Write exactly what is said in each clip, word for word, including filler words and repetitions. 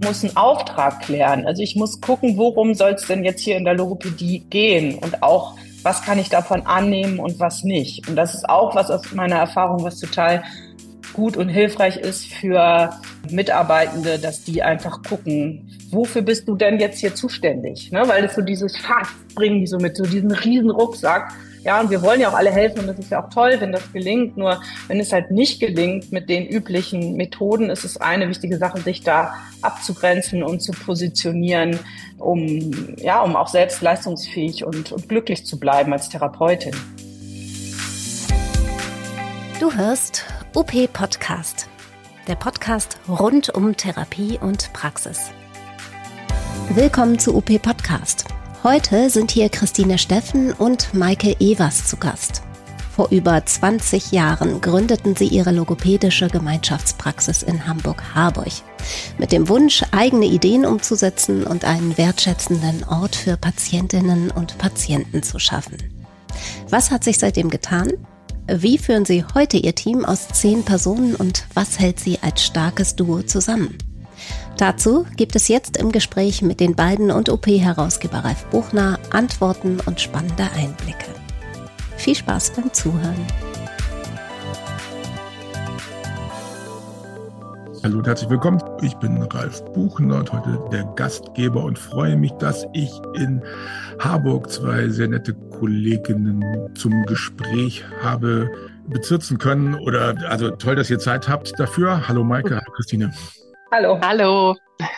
muss einen Auftrag klären. Also ich muss gucken, worum soll es denn jetzt hier in der Logopädie gehen und auch, was kann ich davon annehmen und was nicht. Und das ist auch was aus meiner Erfahrung, was total gut und hilfreich ist für Mitarbeitende, dass die einfach gucken, wofür bist du denn jetzt hier zuständig? Ne? Weil das so dieses Fach bringen die so mit, so diesen riesen Rucksack. Ja, und wir wollen ja auch alle helfen und das ist ja auch toll, wenn das gelingt. Nur wenn es halt nicht gelingt mit den üblichen Methoden, ist es eine wichtige Sache, sich da abzugrenzen und zu positionieren, um, ja, um auch selbst leistungsfähig und, und glücklich zu bleiben als Therapeutin. Du hörst U P Podcast, der Podcast rund um Therapie und Praxis. Willkommen zu U P Podcast. Heute sind hier Christine Steffen und Maike Evers zu Gast. Vor über zwanzig Jahren gründeten sie ihre logopädische Gemeinschaftspraxis in Hamburg-Harburg mit dem Wunsch, eigene Ideen umzusetzen und einen wertschätzenden Ort für Patientinnen und Patienten zu schaffen. Was hat sich seitdem getan? Wie führen Sie heute Ihr Team aus zehn Personen und was hält Sie als starkes Duo zusammen? Dazu gibt es jetzt im Gespräch mit den beiden und O P-Herausgeber Ralf Buchner Antworten und spannende Einblicke. Viel Spaß beim Zuhören. Hallo und herzlich willkommen. Ich bin Ralf Buchner und heute der Gastgeber und freue mich, dass ich in Harburg zwei sehr nette Kolleginnen zum Gespräch habe bezirzen können. Oder also toll, dass ihr Zeit habt dafür. Hallo Maike, hallo Christine. Hallo. Hallo.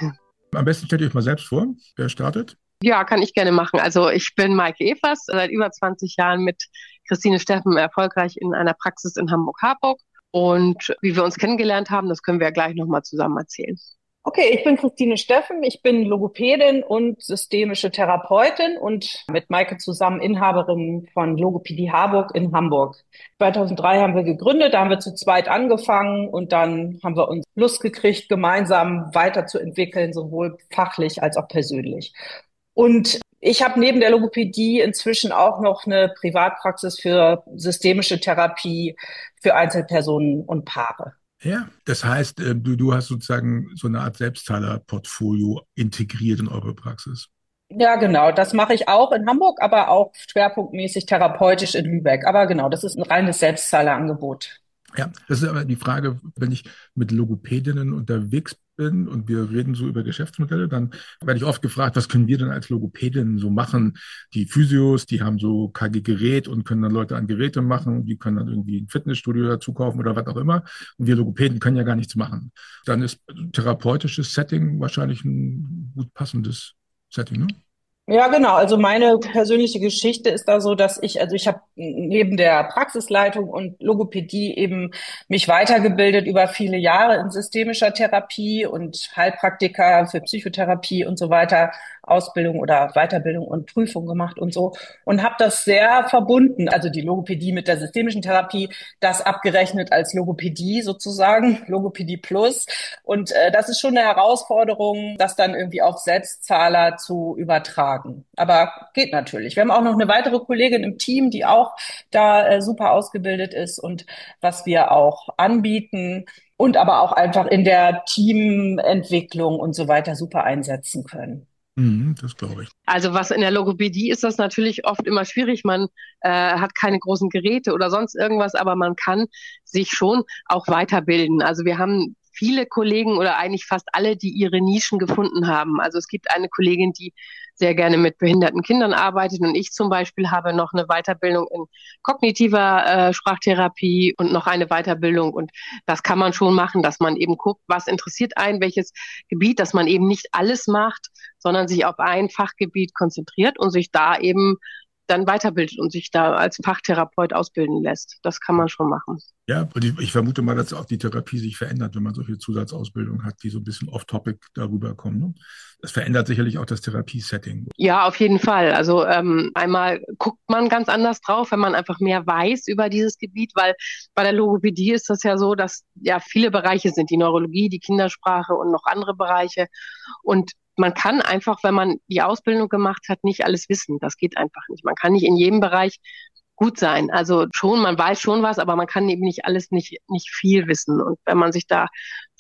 Am besten stellt ihr euch mal selbst vor. Wer startet? Ja, kann ich gerne machen. Also ich bin Maike Evers, seit über zwanzig Jahren mit Christine Steffen erfolgreich in einer Praxis in Hamburg-Harburg. Und wie wir uns kennengelernt haben, das können wir ja gleich nochmal zusammen erzählen. Okay, ich bin Christine Steffen, ich bin Logopädin und systemische Therapeutin und mit Maike zusammen Inhaberin von Logopädie Harburg in Hamburg. zweitausenddrei haben wir gegründet, da haben wir zu zweit angefangen und dann haben wir uns Lust gekriegt, gemeinsam weiterzuentwickeln, sowohl fachlich als auch persönlich. Und ich habe neben der Logopädie inzwischen auch noch eine Privatpraxis für systemische Therapie für Einzelpersonen und Paare. Ja, das heißt, du, du hast sozusagen so eine Art Selbstzahler-Portfolio integriert in eure Praxis. Ja, genau. Das mache ich auch in Hamburg, aber auch schwerpunktmäßig therapeutisch in Lübeck. Aber genau, das ist ein reines Selbstzahlerangebot. Ja, das ist aber die Frage, wenn ich mit Logopädinnen unterwegs bin und wir reden so über Geschäftsmodelle, dann werde ich oft gefragt, was können wir denn als Logopädinnen so machen? Die Physios, die haben so K G-Gerät und können dann Leute an Geräte machen, die können dann irgendwie ein Fitnessstudio dazu kaufen oder was auch immer. Und wir Logopäden können ja gar nichts machen. Dann ist ein therapeutisches Setting wahrscheinlich ein gut passendes Setting, ne? Ja, genau. Also meine persönliche Geschichte ist da so, dass ich, also ich habe neben der Praxisleitung und Logopädie eben mich weitergebildet über viele Jahre in systemischer Therapie und Heilpraktiker für Psychotherapie und so weiter, Ausbildung oder Weiterbildung und Prüfung gemacht und so und habe das sehr verbunden, also die Logopädie mit der systemischen Therapie, das abgerechnet als Logopädie sozusagen, Logopädie Plus. Und äh, das ist schon eine Herausforderung, das dann irgendwie auf Selbstzahler zu übertragen. Aber geht natürlich. Wir haben auch noch eine weitere Kollegin im Team, die auch da äh, super ausgebildet ist und was wir auch anbieten und aber auch einfach in der Teamentwicklung und so weiter super einsetzen können. Das glaube ich. Also was in der Logopädie ist das natürlich oft immer schwierig. Man äh, hat keine großen Geräte oder sonst irgendwas, aber man kann sich schon auch weiterbilden. Also wir haben viele Kollegen oder eigentlich fast alle, die ihre Nischen gefunden haben. Also es gibt eine Kollegin, die sehr gerne mit behinderten Kindern arbeitet und ich zum Beispiel habe noch eine Weiterbildung in kognitiver äh, Sprachtherapie und noch eine Weiterbildung und das kann man schon machen, dass man eben guckt, was interessiert einen, welches Gebiet, dass man eben nicht alles macht, sondern sich auf ein Fachgebiet konzentriert und sich da eben dann weiterbildet und sich da als Fachtherapeut ausbilden lässt. Das kann man schon machen. Ja, und ich, ich vermute mal, dass auch die Therapie sich verändert, wenn man solche Zusatzausbildungen hat, die so ein bisschen off-topic darüber kommen. Ne? Das verändert sicherlich auch das Therapiesetting. Ja, auf jeden Fall. Also ähm, einmal guckt man ganz anders drauf, wenn man einfach mehr weiß über dieses Gebiet, weil bei der Logopädie ist das ja so, dass ja viele Bereiche sind, die Neurologie, die Kindersprache und noch andere Bereiche. Und man kann einfach, wenn man die Ausbildung gemacht hat, nicht alles wissen. Das geht einfach nicht. Man kann nicht in jedem Bereich gut sein. Also schon, man weiß schon was, aber man kann eben nicht alles, nicht, nicht viel wissen. Und wenn man sich da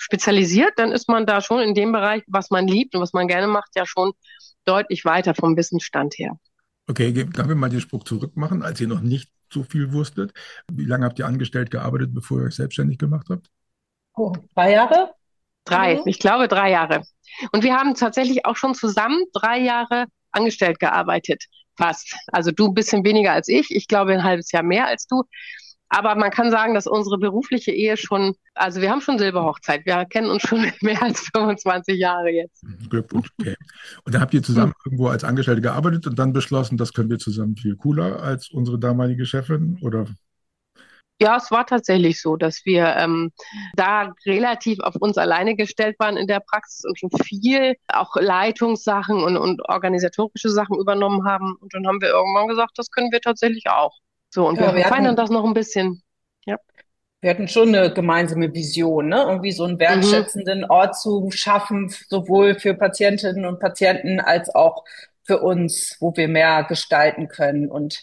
spezialisiert, dann ist man da schon in dem Bereich, was man liebt und was man gerne macht, ja schon deutlich weiter vom Wissensstand her. Okay, darf ich mal den Spruch zurückmachen, als ihr noch nicht so viel wusstet? Wie lange habt ihr angestellt gearbeitet, bevor ihr euch selbstständig gemacht habt? Oh, drei Jahre? Drei, Mhm. ich glaube drei Jahre. Und wir haben tatsächlich auch schon zusammen drei Jahre angestellt gearbeitet, fast. Also du ein bisschen weniger als ich, ich glaube ein halbes Jahr mehr als du. Aber man kann sagen, dass unsere berufliche Ehe schon, also wir haben schon Silberhochzeit, wir kennen uns schon mehr als fünfundzwanzig Jahre jetzt. Glückwunsch, okay. Und dann habt ihr zusammen hm. irgendwo als Angestellte gearbeitet und dann beschlossen, das können wir zusammen viel cooler als unsere damalige Chefin, oder? Ja, es war tatsächlich so, dass wir ähm, da relativ auf uns alleine gestellt waren in der Praxis und schon viel auch Leitungssachen und, und organisatorische Sachen übernommen haben. Und dann haben wir irgendwann gesagt, das können wir tatsächlich auch. So, und Ja, wir wir feiern hatten, das noch ein bisschen. Ja. wir hatten schon eine gemeinsame Vision, ne? Irgendwie so einen Mhm. wertschätzenden Ort zu schaffen, sowohl für Patientinnen und Patienten als auch für uns, wo wir mehr gestalten können und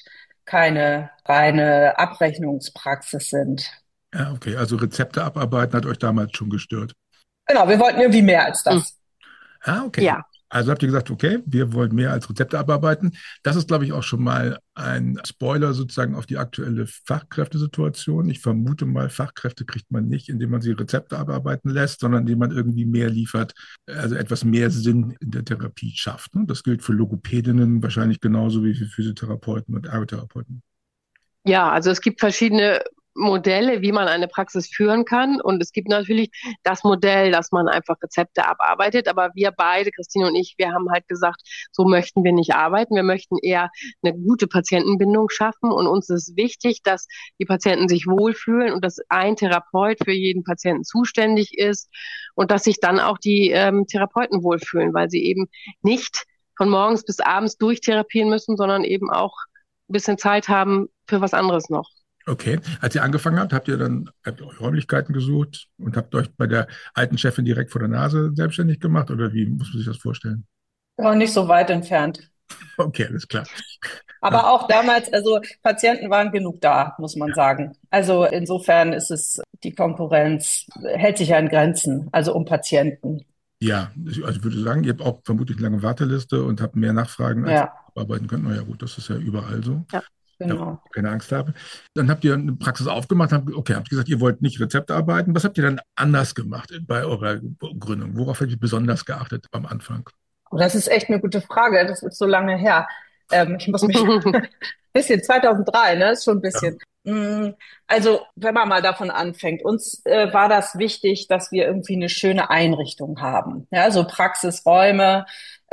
keine reine Abrechnungspraxis sind. Ja, okay. Also Rezepte abarbeiten hat euch damals schon gestört. Genau, wir wollten irgendwie mehr als Mhm. das. Ah, okay. Ja. Also habt ihr gesagt, okay, wir wollen mehr als Rezepte abarbeiten. Das ist, glaube ich, auch schon mal ein Spoiler sozusagen auf die aktuelle Fachkräftesituation. Ich vermute mal, Fachkräfte kriegt man nicht, indem man sie Rezepte abarbeiten lässt, sondern indem man irgendwie mehr liefert, also etwas mehr Sinn in der Therapie schafft. Ne? Das gilt für Logopädinnen wahrscheinlich genauso wie für Physiotherapeuten und Ergotherapeuten. Ja, also es gibt verschiedene Modelle, wie man eine Praxis führen kann. Und es gibt natürlich das Modell, dass man einfach Rezepte abarbeitet. Aber wir beide, Christine und ich, wir haben halt gesagt, so möchten wir nicht arbeiten. Wir möchten eher eine gute Patientenbindung schaffen. Und uns ist wichtig, dass die Patienten sich wohlfühlen und dass ein Therapeut für jeden Patienten zuständig ist und dass sich dann auch die ähm, Therapeuten wohlfühlen, weil sie eben nicht von morgens bis abends durchtherapieren müssen, sondern eben auch ein bisschen Zeit haben für was anderes noch. Okay. Als ihr angefangen habt, habt ihr dann habt ihr euch Räumlichkeiten gesucht und habt euch bei der alten Chefin direkt vor der Nase selbstständig gemacht, oder wie muss man sich das vorstellen? Ja, nicht so weit entfernt. Okay, alles klar. Ah, Aber auch damals, also Patienten waren genug da, muss man sagen. Also insofern ist es, die Konkurrenz hält sich ja in Grenzen, also um Patienten. ja, also ich würde sagen, ihr habt auch vermutlich eine lange Warteliste und habt mehr Nachfragen, als ihr Ja, abarbeiten könnt. Na ja, gut, das ist ja überall so. Ja. Ja, genau. keine Angst haben. Dann habt ihr eine Praxis aufgemacht, habt, okay, habt gesagt, ihr wollt nicht Rezepte arbeiten. Was habt ihr dann anders gemacht bei eurer Gründung? Worauf habt ihr besonders geachtet am Anfang? Und das ist echt eine gute Frage. Das ist so lange her. Ähm, ich muss mich ein bisschen, zweitausenddrei, ne, ist schon ein Ja. bisschen. Mm, Also, wenn man mal davon anfängt, uns äh, war das wichtig, dass wir irgendwie eine schöne Einrichtung haben. Ja, so Praxisräume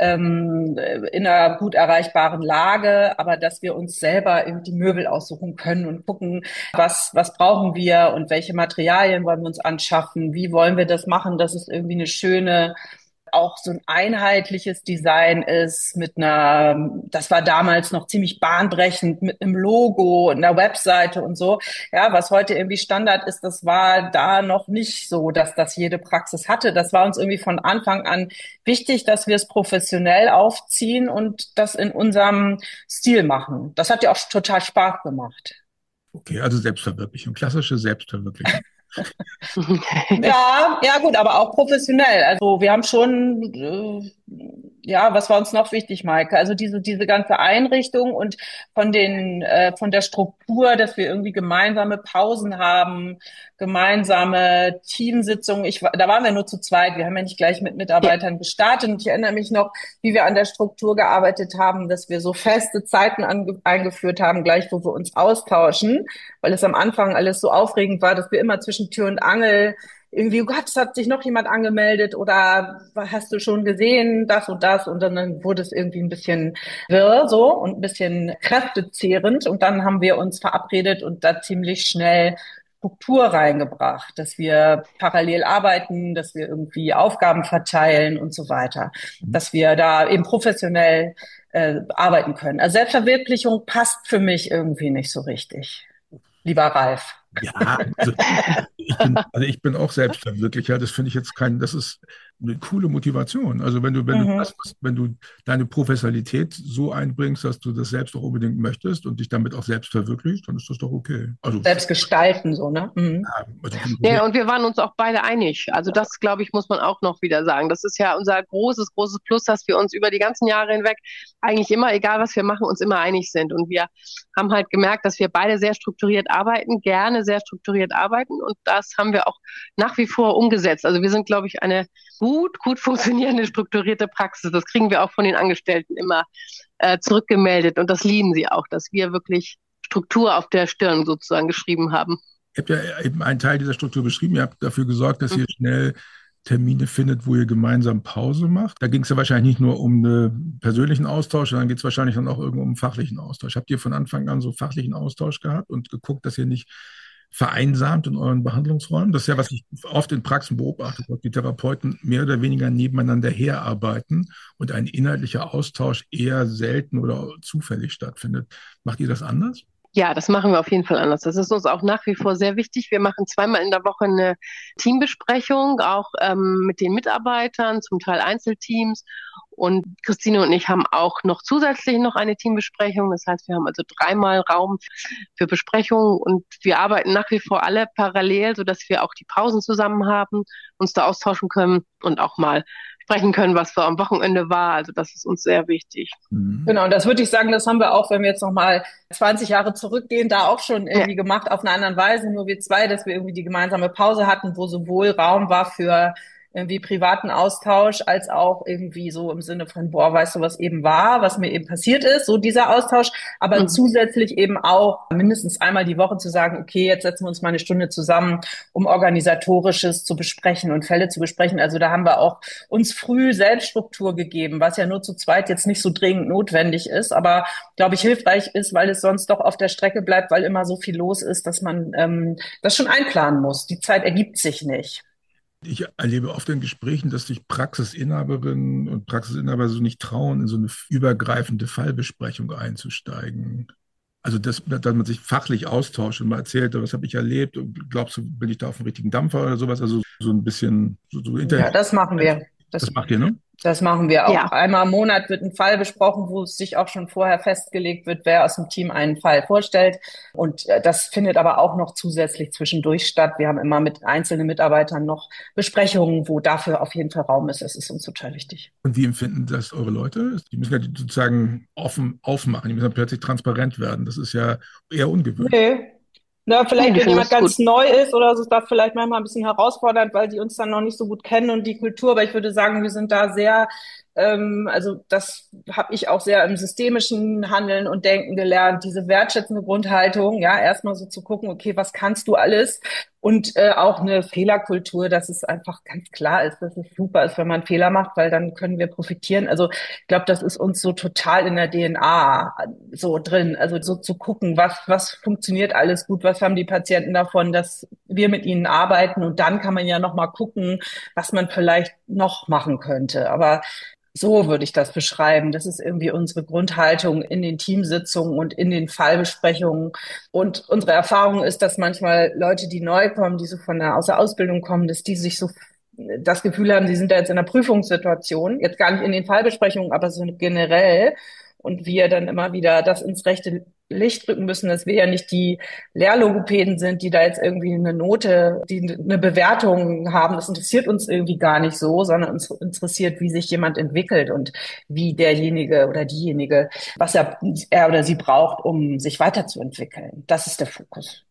ähm, in einer gut erreichbaren Lage, aber dass wir uns selber irgendwie Möbel aussuchen können und gucken, was, was brauchen wir und welche Materialien wollen wir uns anschaffen, wie wollen wir das machen, dass es irgendwie eine schöne, auch so ein einheitliches Design ist mit einer, das war damals noch ziemlich bahnbrechend, mit einem Logo und einer Webseite und so. Ja, was heute irgendwie Standard ist, das war da noch nicht so, dass das jede Praxis hatte. Das war uns irgendwie von Anfang an wichtig, dass wir es professionell aufziehen und das in unserem Stil machen. Das hat ja auch total Spaß gemacht. Okay, also Selbstverwirklichung, klassische Selbstverwirklichung. Ja, ja gut, aber auch professionell. Also wir haben schon, äh, ja, was war uns noch wichtig, Maike? Also diese diese ganze Einrichtung und von den äh, von der Struktur, dass wir irgendwie gemeinsame Pausen haben, gemeinsame Teamsitzungen. Ich war, da waren wir nur zu zweit. Wir haben ja nicht gleich mit Ja. Mitarbeitern gestartet. Und ich erinnere mich noch, wie wir an der Struktur gearbeitet haben, dass wir so feste Zeiten ange eingeführt haben, gleich wo wir uns austauschen, weil es am Anfang alles so aufregend war, dass wir immer zwischen Tür und Angel irgendwie, oh Gott, es hat sich noch jemand angemeldet oder hast du schon gesehen, das und das, und dann wurde es irgendwie ein bisschen wirr so und ein bisschen kräftezehrend, und dann haben wir uns verabredet und da ziemlich schnell Struktur reingebracht, dass wir parallel arbeiten, dass wir irgendwie Aufgaben verteilen und so weiter, dass wir da eben professionell äh, arbeiten können. Also Selbstverwirklichung passt für mich irgendwie nicht so richtig, lieber Ralf. Ja, also ich bin, also ich bin auch Selbstverwirklicher. Das finde ich jetzt kein, das ist eine coole Motivation. Also wenn du, wenn du Mhm. das, wenn du deine Professionalität so einbringst, dass du das selbst auch unbedingt möchtest und dich damit auch selbst verwirklichst, dann ist das doch okay. Also, Selbst gestalten, so, ne? Mhm. ja, also finde ich Ja, sehr, und wir waren uns auch beide einig. Also das, glaube ich, muss man auch noch wieder sagen. Das ist ja unser großes, großes Plus, dass wir uns über die ganzen Jahre hinweg eigentlich immer, egal was wir machen, uns immer einig sind. Und wir haben halt gemerkt, dass wir beide sehr strukturiert arbeiten, gerne sehr strukturiert arbeiten. Und das haben wir auch nach wie vor umgesetzt. Also wir sind, glaube ich, eine gut, gut funktionierende, strukturierte Praxis. Das kriegen wir auch von den Angestellten immer äh, zurückgemeldet. Und das lieben sie auch, dass wir wirklich Struktur auf der Stirn sozusagen geschrieben haben. ihr habt ja eben einen Teil dieser Struktur beschrieben. Ihr habt dafür gesorgt, dass Mhm. ihr schnell Termine findet, wo ihr gemeinsam Pause macht. Da ging es ja wahrscheinlich nicht nur um einen persönlichen Austausch, sondern geht es wahrscheinlich dann auch irgendwo um einen fachlichen Austausch. Habt ihr von Anfang an so fachlichen Austausch gehabt und geguckt, dass ihr nicht vereinsamt in euren Behandlungsräumen? Das ist ja, was ich oft in Praxen beobachte, dass die Therapeuten mehr oder weniger nebeneinander herarbeiten und ein inhaltlicher Austausch eher selten oder zufällig stattfindet. Macht ihr das anders? Ja, das machen wir auf jeden Fall anders. Das ist uns auch nach wie vor sehr wichtig. Wir machen zweimal in der Woche eine Teambesprechung, auch ähm, mit den Mitarbeitern, zum Teil Einzelteams. Und Christine und ich haben auch noch zusätzlich noch eine Teambesprechung. Das heißt, wir haben also dreimal Raum für Besprechungen und wir arbeiten nach wie vor alle parallel, sodass wir auch die Pausen zusammen haben, uns da austauschen können und auch mal sprechen können, was so am Wochenende war. Also das ist uns sehr wichtig. Mhm. Genau, und das würde ich sagen, das haben wir auch, wenn wir jetzt nochmal zwanzig Jahre zurückgehen, da auch schon Ja. irgendwie gemacht, auf eine andere Weise, nur wir zwei, dass wir irgendwie die gemeinsame Pause hatten, wo sowohl Raum war für irgendwie privaten Austausch, als auch irgendwie so im Sinne von, boah, weißt du, was eben war, was mir eben passiert ist, so dieser Austausch, aber Mhm. zusätzlich eben auch mindestens einmal die Woche zu sagen, okay, jetzt setzen wir uns mal eine Stunde zusammen, um Organisatorisches zu besprechen und Fälle zu besprechen. Also da haben wir auch uns früh Selbststruktur gegeben, was ja nur zu zweit jetzt nicht so dringend notwendig ist, aber glaube ich hilfreich ist, weil es sonst doch auf der Strecke bleibt, weil immer so viel los ist, dass man ähm, das schon einplanen muss. Die Zeit ergibt sich nicht. Ich erlebe oft in Gesprächen, dass sich Praxisinhaberinnen und Praxisinhaber so nicht trauen, in so eine übergreifende Fallbesprechung einzusteigen. Also, dass, dass man sich fachlich austauscht und mal erzählt, was habe ich erlebt und glaubst du, bin ich da auf dem richtigen Dampfer oder sowas? Also so ein bisschen so, so Ja, intensiv. das machen wir. Das Das macht ihr, ne? Das machen wir auch. Ja, Einmal im Monat wird ein Fall besprochen, wo es sich auch schon vorher festgelegt wird, wer aus dem Team einen Fall vorstellt. Und äh, das findet aber auch noch zusätzlich zwischendurch statt. Wir haben immer mit einzelnen Mitarbeitern noch Besprechungen, wo dafür auf jeden Fall Raum ist. Das ist uns total wichtig. Und wie empfinden das eure Leute? Die müssen ja sozusagen offen aufmachen, die müssen ja plötzlich transparent werden. Das ist ja eher ungewöhnlich. Nee. Na, nee, vielleicht, die wenn finden jemand das gut. ganz neu ist oder so, ist das vielleicht manchmal ein bisschen herausfordernd, weil die uns dann noch nicht so gut kennen und die Kultur. Aber ich würde sagen, wir sind da sehr, ähm, also das habe ich auch sehr im systemischen Handeln und Denken gelernt, diese wertschätzende Grundhaltung, ja, erstmal so zu gucken, okay, was kannst du alles? Und äh, auch eine Fehlerkultur, dass es einfach ganz klar ist, dass es super ist, wenn man Fehler macht, weil dann können wir profitieren. Also ich glaube, das ist uns so total in der D N A so drin. Also so zu gucken, was, was funktioniert alles gut, was haben die Patienten davon, dass wir mit ihnen arbeiten. Und dann kann man ja noch mal gucken, was man vielleicht noch machen könnte. Aber so würde ich das beschreiben. Das ist irgendwie unsere Grundhaltung in den Teamsitzungen und in den Fallbesprechungen. Und unsere Erfahrung ist, dass manchmal Leute, die neu kommen, die so von der, aus der Ausbildung kommen, dass die sich so das Gefühl haben, sie sind da jetzt in einer Prüfungssituation, jetzt gar nicht in den Fallbesprechungen, aber so generell. Und wir dann immer wieder das ins rechte Licht rücken müssen, dass wir ja nicht die Lehrlogopäden sind, die da jetzt irgendwie eine Note, die eine Bewertung haben. Das interessiert uns irgendwie gar nicht so, sondern uns interessiert, wie sich jemand entwickelt und wie derjenige oder diejenige, was er, er oder sie braucht, um sich weiterzuentwickeln. Das ist der Fokus.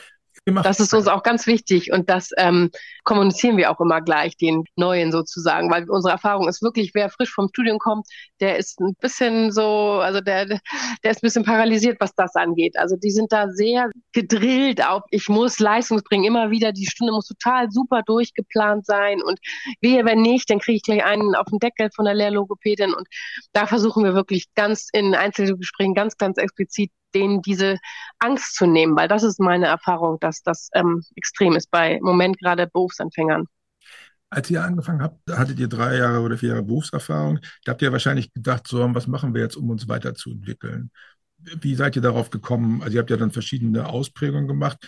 Das ist uns auch ganz wichtig und das ähm, kommunizieren wir auch immer gleich den Neuen sozusagen, weil unsere Erfahrung ist wirklich, wer frisch vom Studium kommt, der ist ein bisschen so, also der, der ist ein bisschen paralysiert, was das angeht. Also die sind da sehr gedrillt auf, ich muss Leistung bringen, immer wieder, die Stunde muss total super durchgeplant sein und wehe, wenn nicht, dann kriege ich gleich einen auf den Deckel von der Lehrlogopädin und da versuchen wir wirklich ganz in Einzelgesprächen ganz, ganz explizit denen diese Angst zu nehmen, weil das ist meine Erfahrung, dass das ähm, extrem ist bei im Moment gerade Berufsanfängern. Als ihr angefangen habt, hattet ihr drei Jahre oder vier Jahre Berufserfahrung. Da habt ihr wahrscheinlich gedacht, so, was machen wir jetzt, um uns weiterzuentwickeln? Wie seid ihr darauf gekommen? Also ihr habt ja dann verschiedene Ausprägungen gemacht.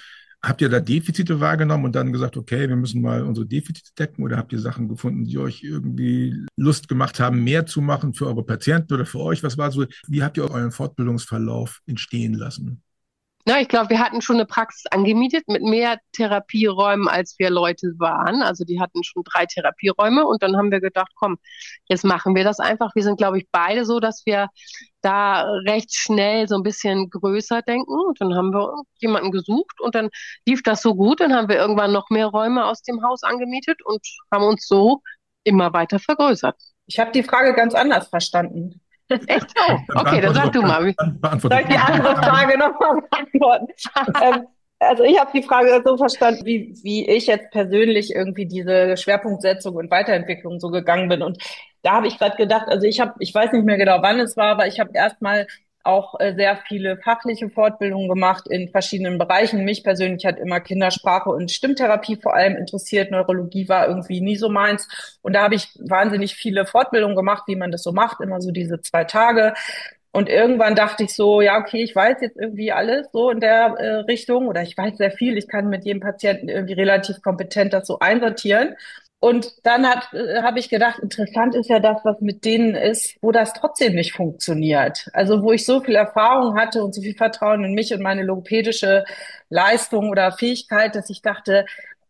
Habt ihr da Defizite wahrgenommen und dann gesagt, okay, wir müssen mal unsere Defizite decken, oder habt ihr Sachen gefunden, die euch irgendwie Lust gemacht haben, mehr zu machen für eure Patienten oder für euch? Was war so, wie habt ihr euren Fortbildungsverlauf entstehen lassen? Na, ich glaube, wir hatten schon eine Praxis angemietet mit mehr Therapieräumen, als wir Leute waren. Also die hatten schon drei Therapieräume und dann haben wir gedacht, komm, jetzt machen wir das einfach. Wir sind, glaube ich, beide so, dass wir da recht schnell so ein bisschen größer denken. Und dann haben wir jemanden gesucht und dann lief das so gut. Dann haben wir irgendwann noch mehr Räume aus dem Haus angemietet und haben uns so immer weiter vergrößert. Ich habe die Frage ganz anders verstanden. Echt? Oh, okay, dann sag du mal. Soll ich die andere Frage nochmal beantworten? ähm, also ich habe die Frage so verstanden, wie, wie ich jetzt persönlich irgendwie diese Schwerpunktsetzung und Weiterentwicklung so gegangen bin. Und da habe ich gerade gedacht, also ich habe, ich weiß nicht mehr genau, wann es war, aber ich habe erstmal auch äh, sehr viele fachliche Fortbildungen gemacht in verschiedenen Bereichen. Mich persönlich hat immer Kindersprache und Stimmtherapie vor allem interessiert. Neurologie war irgendwie nie so meins. Und da habe ich wahnsinnig viele Fortbildungen gemacht, wie man das so macht, immer so diese zwei Tage. Und irgendwann dachte ich so, ja, okay, ich weiß jetzt irgendwie alles so in der äh, Richtung, oder ich weiß sehr viel. Ich kann mit jedem Patienten irgendwie relativ kompetent das so einsortieren. Und dann hat, äh, habe ich gedacht, interessant ist ja das, was mit denen ist, wo das trotzdem nicht funktioniert. Also wo ich so viel Erfahrung hatte und so viel Vertrauen in mich und meine logopädische Leistung oder Fähigkeit, dass ich dachte,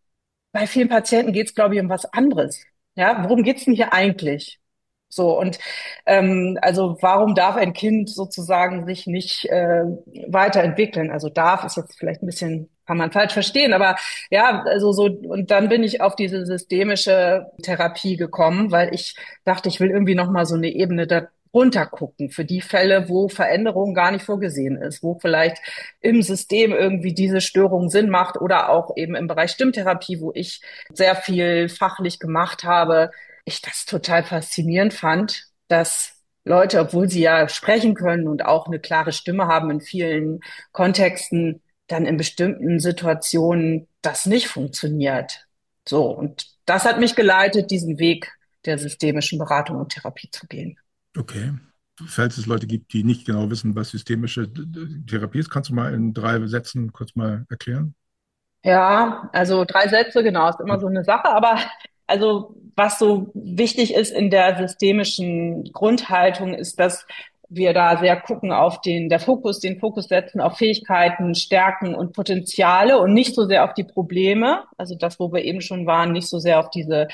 bei vielen Patienten geht es, glaube ich, um was anderes. Ja, worum geht's denn hier eigentlich? So, und ähm, also warum darf ein Kind sozusagen sich nicht äh, weiterentwickeln? Also darf ist jetzt vielleicht ein bisschen, kann man falsch verstehen, aber ja, also so, und dann bin ich auf diese systemische Therapie gekommen, weil ich dachte, ich will irgendwie nochmal so eine Ebene da runtergucken für die Fälle, wo Veränderung gar nicht vorgesehen ist, wo vielleicht im System irgendwie diese Störung Sinn macht, oder auch eben im Bereich Stimmtherapie, wo ich sehr viel fachlich gemacht habe, ich das total faszinierend fand, dass Leute, obwohl sie ja sprechen können und auch eine klare Stimme haben in vielen Kontexten, dann in bestimmten Situationen das nicht funktioniert. So, und das hat mich geleitet, diesen Weg der systemischen Beratung und Therapie zu gehen. Okay. Falls es Leute gibt, die nicht genau wissen, was systemische Therapie ist, kannst du mal in drei Sätzen kurz mal erklären? Ja, also drei Sätze, genau, ist immer so eine Sache, aber also was so wichtig ist in der systemischen Grundhaltung, ist, dass wir da sehr gucken auf den, der Fokus, den Fokus setzen auf Fähigkeiten, Stärken und Potenziale und nicht so sehr auf die Probleme. Also das, wo wir eben schon waren, nicht so sehr auf diese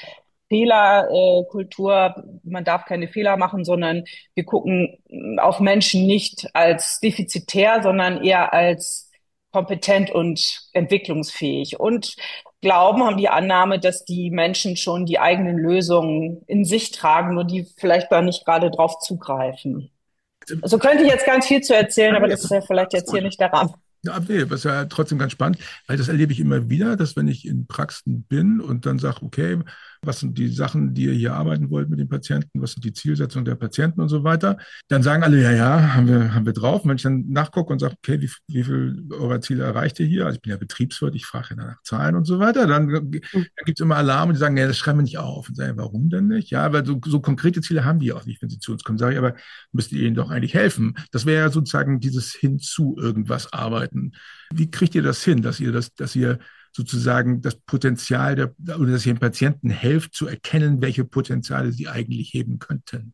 Fehlerkultur, äh, man darf keine Fehler machen, sondern wir gucken auf Menschen nicht als defizitär, sondern eher als kompetent und entwicklungsfähig, und glauben, haben die Annahme, dass die Menschen schon die eigenen Lösungen in sich tragen, nur die vielleicht da nicht gerade drauf zugreifen. Also könnte ich jetzt ganz viel zu erzählen, aber das ist ja vielleicht jetzt hier nicht der Rahmen. Ja, nee, das ist ja trotzdem ganz spannend, weil das erlebe ich immer wieder, dass wenn ich in Praxen bin und dann sage, okay, was sind die Sachen, die ihr hier arbeiten wollt mit den Patienten, was sind die Zielsetzungen der Patienten und so weiter, dann sagen alle, ja, ja, haben wir, haben wir drauf. Und wenn ich dann nachgucke und sage, okay, wie, wie viel eurer Ziele erreicht ihr hier? Also ich bin ja Betriebswirt, ich frage ja nach Zahlen und so weiter, dann, dann gibt es immer Alarm und die sagen, ja, das schreiben wir nicht auf. Und sagen, warum denn nicht? Ja, weil so, so konkrete Ziele haben die auch nicht, wenn sie zu uns kommen. Sage ich, aber müsst ihr ihnen doch eigentlich helfen. Das wäre ja sozusagen dieses Hinzu irgendwas arbeiten. Wie kriegt ihr das hin, dass ihr das, dass ihr sozusagen das Potenzial der, oder dass ihr den Patienten helft zu erkennen, welche Potenziale sie eigentlich heben könnten?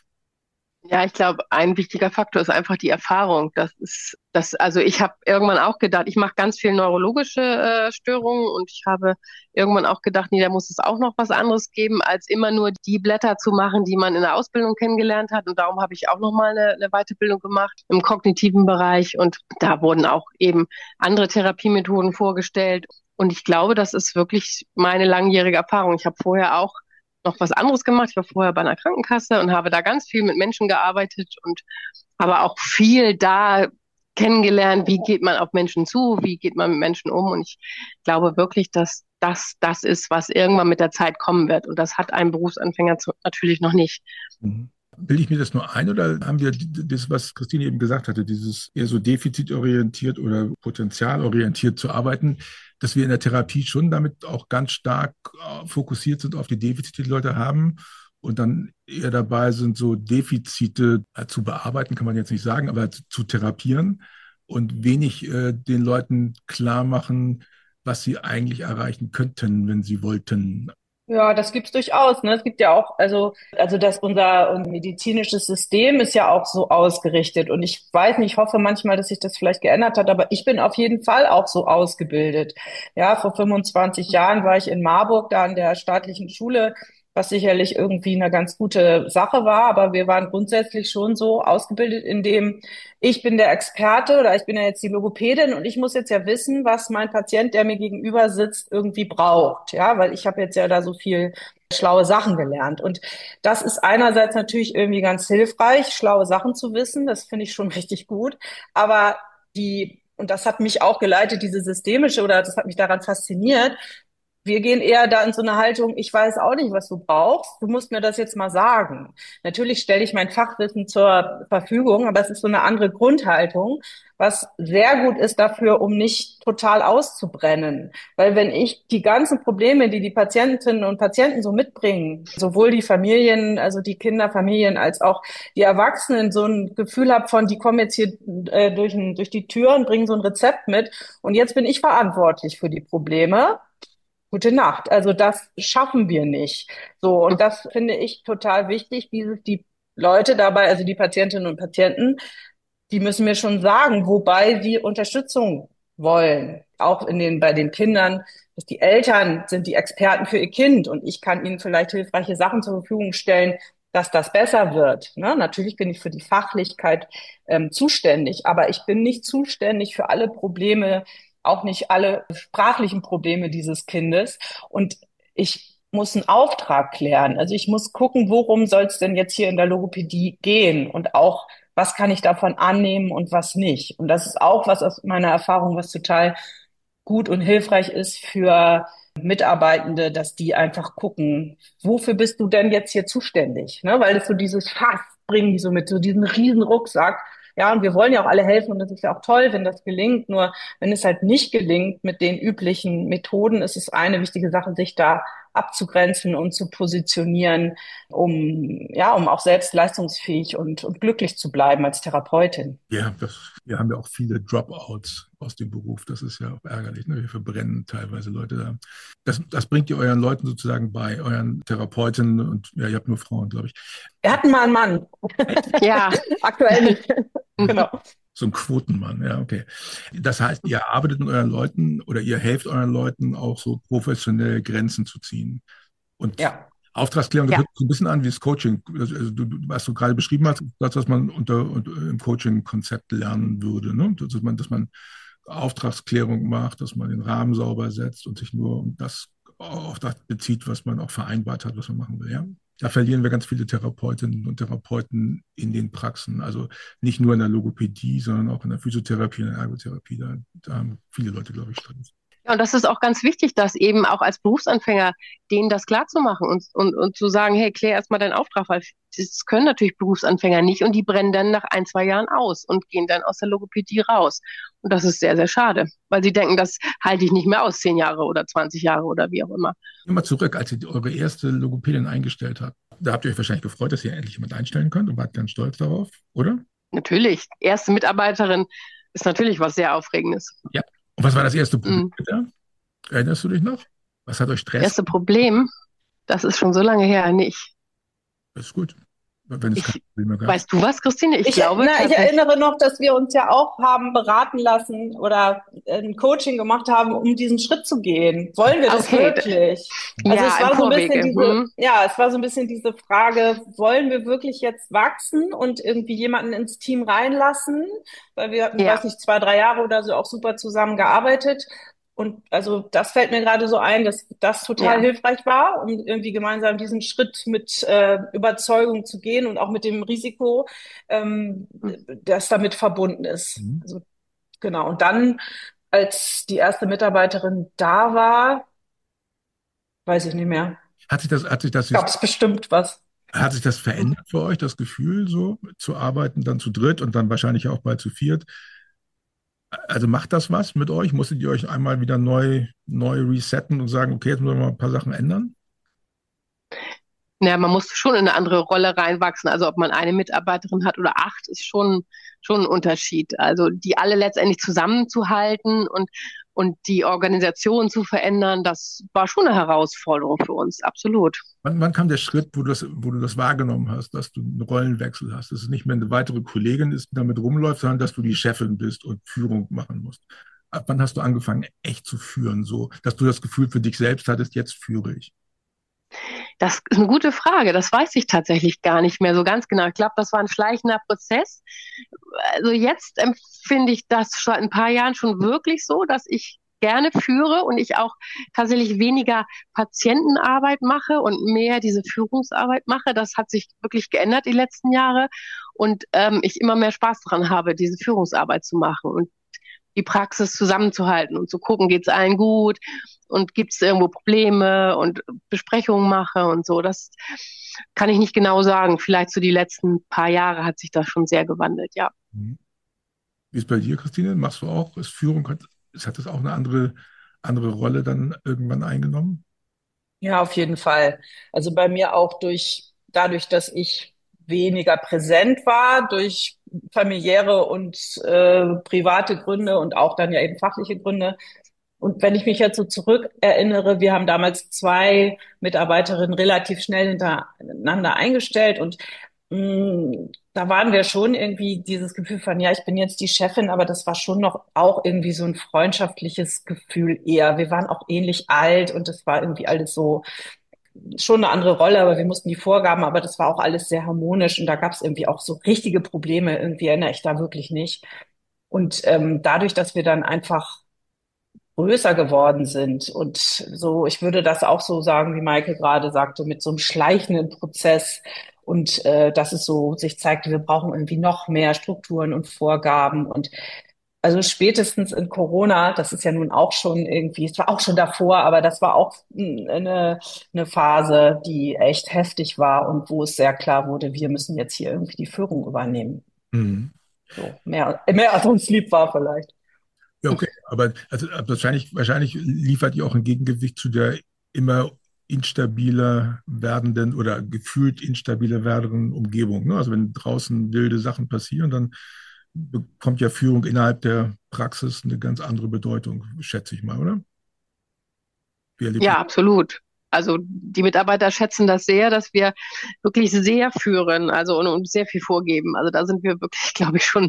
Ja, ich glaube, ein wichtiger Faktor ist einfach die Erfahrung. Das ist das, also ich habe irgendwann auch gedacht, ich mache ganz viel neurologische äh, Störungen und ich habe irgendwann auch gedacht, nee, da muss es auch noch was anderes geben, als immer nur die Blätter zu machen, die man in der Ausbildung kennengelernt hat. Und darum habe ich auch nochmal eine, eine Weiterbildung gemacht im kognitiven Bereich und da wurden auch eben andere Therapiemethoden vorgestellt. Und ich glaube, das ist wirklich meine langjährige Erfahrung. Ich habe vorher auch noch was anderes gemacht. Ich war vorher bei einer Krankenkasse und habe da ganz viel mit Menschen gearbeitet und habe auch viel da kennengelernt, wie geht man auf Menschen zu, wie geht man mit Menschen um. Und ich glaube wirklich, dass das das ist, was irgendwann mit der Zeit kommen wird. Und das hat ein Berufsanfänger zu, natürlich noch nicht. Mhm. Bilde ich mir das nur ein oder haben wir das, was Christine eben gesagt hatte, dieses eher so defizitorientiert oder potenzialorientiert zu arbeiten, dass wir in der Therapie schon damit auch ganz stark fokussiert sind auf die Defizite, die, die Leute haben und dann eher dabei sind, so Defizite äh, zu bearbeiten, kann man jetzt nicht sagen, aber zu, zu therapieren und wenig äh, den Leuten klar machen, was sie eigentlich erreichen könnten, wenn sie wollten? Ja, das gibt's durchaus, ne? Es gibt ja auch, also, also dass unser, unser medizinisches System ist ja auch so ausgerichtet. Und ich weiß nicht, ich hoffe manchmal, dass sich das vielleicht geändert hat, aber ich bin auf jeden Fall auch so ausgebildet. Ja, vor fünfundzwanzig Jahren war ich in Marburg, da an der staatlichen Schule, was sicherlich irgendwie eine ganz gute Sache war, aber wir waren grundsätzlich schon so ausgebildet, in dem ich bin der Experte oder ich bin ja jetzt die Logopädin und ich muss jetzt ja wissen, was mein Patient, der mir gegenüber sitzt, irgendwie braucht. Ja, weil ich habe jetzt ja da so viel schlaue Sachen gelernt. Und das ist einerseits natürlich irgendwie ganz hilfreich, schlaue Sachen zu wissen. Das finde ich schon richtig gut. Aber die, und das hat mich auch geleitet, diese systemische, oder das hat mich daran fasziniert, wir gehen eher da in so eine Haltung, ich weiß auch nicht, was du brauchst. Du musst mir das jetzt mal sagen. Natürlich stelle ich mein Fachwissen zur Verfügung, aber es ist so eine andere Grundhaltung, was sehr gut ist dafür, um nicht total auszubrennen. Weil wenn ich die ganzen Probleme, die die Patientinnen und Patienten so mitbringen, sowohl die Familien, also die Kinderfamilien, als auch die Erwachsenen, so ein Gefühl habe von, die kommen jetzt hier äh, durch, ein, durch die Tür und bringen so ein Rezept mit und jetzt bin ich verantwortlich für die Probleme. Gute Nacht. Also das schaffen wir nicht. So, und das finde ich total wichtig, dieses, die Leute dabei, also die Patientinnen und Patienten, die müssen mir schon sagen, wobei sie Unterstützung wollen. Auch in den, bei den Kindern, dass die Eltern sind die Experten für ihr Kind und ich kann ihnen vielleicht hilfreiche Sachen zur Verfügung stellen, dass das besser wird. Ne? Natürlich bin ich für die Fachlichkeit ähm, zuständig, aber ich bin nicht zuständig für alle Probleme, auch nicht alle sprachlichen Probleme dieses Kindes. Und ich muss einen Auftrag klären. Also ich muss gucken, worum soll es denn jetzt hier in der Logopädie gehen und auch, was kann ich davon annehmen und was nicht. Und das ist auch was aus meiner Erfahrung, was total gut und hilfreich ist für Mitarbeitende, dass die einfach gucken, wofür bist du denn jetzt hier zuständig? Ne? Weil es so dieses Fass bringen die so mit, so diesen riesen Rucksack. Ja, und wir wollen ja auch alle helfen und das ist ja auch toll, wenn das gelingt. Nur wenn es halt nicht gelingt mit den üblichen Methoden, ist es eine wichtige Sache, sich da abzugrenzen und zu positionieren, um, ja, um auch selbst leistungsfähig und, und glücklich zu bleiben als Therapeutin. Ja, das, wir haben ja auch viele Dropouts aus dem Beruf. Das ist ja auch ärgerlich. Ne? Wir verbrennen teilweise Leute da. Das, das bringt ihr euren Leuten sozusagen bei, euren Therapeuten und ja, ihr habt nur Frauen, glaube ich. Wir hatten mal einen Mann. Ja, Aktuell nicht. Genau. So ein Quotenmann, ja, okay. Das heißt, ihr arbeitet mit euren Leuten oder ihr helft euren Leuten auch so professionell Grenzen zu ziehen. Und Ja. Auftragsklärung, das ja. hört sich so ein bisschen an wie das Coaching. Also du, du, was du gerade beschrieben hast, das, was man unter, unter im Coaching-Konzept lernen würde. Ne? Dass man, dass man Auftragsklärung macht, dass man den Rahmen sauber setzt und sich nur um das auf das bezieht, was man auch vereinbart hat, was man machen will. Ja? Da verlieren wir ganz viele Therapeutinnen und Therapeuten in den Praxen. Also nicht nur in der Logopädie, sondern auch in der Physiotherapie, in der Ergotherapie. Da, da haben viele Leute, glaube ich, Stress. Ja, und das ist auch ganz wichtig, dass eben auch als Berufsanfänger denen das klar zu machen und, und, und zu sagen, hey, klär erstmal deinen Auftrag, weil das können natürlich Berufsanfänger nicht und die brennen dann nach ein, zwei Jahren aus und gehen dann aus der Logopädie raus. Und das ist sehr, sehr schade, weil sie denken, das halte ich nicht mehr aus, zehn Jahre oder zwanzig Jahre oder wie auch immer. Immer zurück, als ihr eure erste Logopädin eingestellt habt. Da habt ihr euch wahrscheinlich gefreut, dass ihr endlich jemand einstellen könnt und wart ganz stolz darauf, oder? Natürlich, erste Mitarbeiterin ist natürlich was sehr Aufregendes. Ja. Und was war das erste Problem? Mhm. Erinnerst du dich noch? Was hat euch Stress? Das erste Problem, das ist schon so lange her, nicht. Das ist gut, wenn es Ich, kein Problem mehr gab. weißt du was, Christine? Ich, Ich, glaube, na, ich tatsächlich- erinnere noch, dass wir uns ja auch haben beraten lassen oder ein Coaching gemacht haben, um diesen Schritt zu gehen. Wollen wir das Okay. wirklich? Also Ja, es im war so ein Vorwege. bisschen diese, Hm. ja, es war so ein bisschen diese Frage, wollen wir wirklich jetzt wachsen und irgendwie jemanden ins Team reinlassen? Weil wir hatten, Ja. weiß nicht, zwei, drei Jahre oder so auch super zusammengearbeitet. Und also das fällt mir gerade so ein, dass das total Ja. hilfreich war, um irgendwie gemeinsam diesen Schritt mit äh, Überzeugung zu gehen und auch mit dem Risiko, ähm, das damit verbunden ist. Mhm. Also genau. Und dann, als die erste Mitarbeiterin da war, weiß ich nicht mehr. Hat sich das, hat sich das, Gab es bestimmt was. hat sich das verändert für euch, das Gefühl, so zu arbeiten, dann zu dritt und dann wahrscheinlich auch bald zu viert? Also macht das was mit euch? Musstet ihr euch einmal wieder neu, neu resetten und sagen, okay, jetzt müssen wir mal ein paar Sachen ändern? Ja, man muss schon in eine andere Rolle reinwachsen. Also ob man eine Mitarbeiterin hat oder acht, ist schon, schon ein Unterschied. Also die alle letztendlich zusammenzuhalten und und die Organisation zu verändern, das war schon eine Herausforderung für uns, absolut. Wann, wann kam der Schritt, wo du, das, wo du das wahrgenommen hast, dass du einen Rollenwechsel hast, dass es nicht mehr eine weitere Kollegin ist, die damit rumläuft, sondern dass du die Chefin bist und Führung machen musst? Ab wann hast du angefangen, echt zu führen, so, dass du das Gefühl für dich selbst hattest, jetzt führe ich? Das ist eine gute Frage. Das weiß ich tatsächlich gar nicht mehr so ganz genau. Ich glaube, das war ein schleichender Prozess. Also jetzt empfinde ich das seit ein paar Jahren schon wirklich so, dass ich gerne führe und ich auch tatsächlich weniger Patientenarbeit mache und mehr diese Führungsarbeit mache. Das hat sich wirklich geändert die letzten Jahre und ähm, ich immer mehr Spaß daran habe, diese Führungsarbeit zu machen und die Praxis zusammenzuhalten und zu gucken, geht es allen gut und gibt es irgendwo Probleme und Besprechungen mache und so. Das kann ich nicht genau sagen. Vielleicht so die letzten paar Jahre hat sich das schon sehr gewandelt, ja. Mhm. Wie ist bei dir, Christine? Machst du auch, ist Führung, hat, hat das auch eine andere, andere Rolle dann irgendwann eingenommen? Ja, auf jeden Fall. Also bei mir auch durch, dadurch, dass ich weniger präsent war, durch familiäre und äh, private Gründe und auch dann ja eben fachliche Gründe. Und wenn ich mich jetzt so zurück erinnere, wir haben damals zwei Mitarbeiterinnen relativ schnell hintereinander eingestellt und mh, da waren wir schon irgendwie dieses Gefühl von, ja, ich bin jetzt die Chefin, aber das war schon noch auch irgendwie so ein freundschaftliches Gefühl eher. Wir waren auch ähnlich alt und das war irgendwie alles so schon eine andere Rolle, aber wir mussten die Vorgaben, aber das war auch alles sehr harmonisch und da gab es irgendwie auch so richtige Probleme, irgendwie erinnere ich da wirklich nicht. Und ähm, dadurch, dass wir dann einfach größer geworden sind und so, ich würde das auch so sagen, wie Maike gerade sagte, mit so einem schleichenden Prozess und äh, dass es so sich zeigte, wir brauchen irgendwie noch mehr Strukturen und Vorgaben und also spätestens in Corona, das ist ja nun auch schon irgendwie, es war auch schon davor, aber das war auch eine, eine Phase, die echt heftig war und wo es sehr klar wurde, wir müssen jetzt hier irgendwie die Führung übernehmen. Mhm. So, mehr, mehr als uns lieb war vielleicht. Ja, okay. Aber also, äh, wahrscheinlich, wahrscheinlich liefert ihr auch ein Gegengewicht zu der immer instabiler werdenden oder gefühlt instabiler werdenden Umgebung. Ne? Also wenn draußen wilde Sachen passieren, dann bekommt ja Führung innerhalb der Praxis eine ganz andere Bedeutung, schätze ich mal, oder? Wie erlebt ihr? Ja, absolut. Also die Mitarbeiter schätzen das sehr, dass wir wirklich sehr führen, also und, und sehr viel vorgeben. Also da sind wir wirklich, glaube ich, schon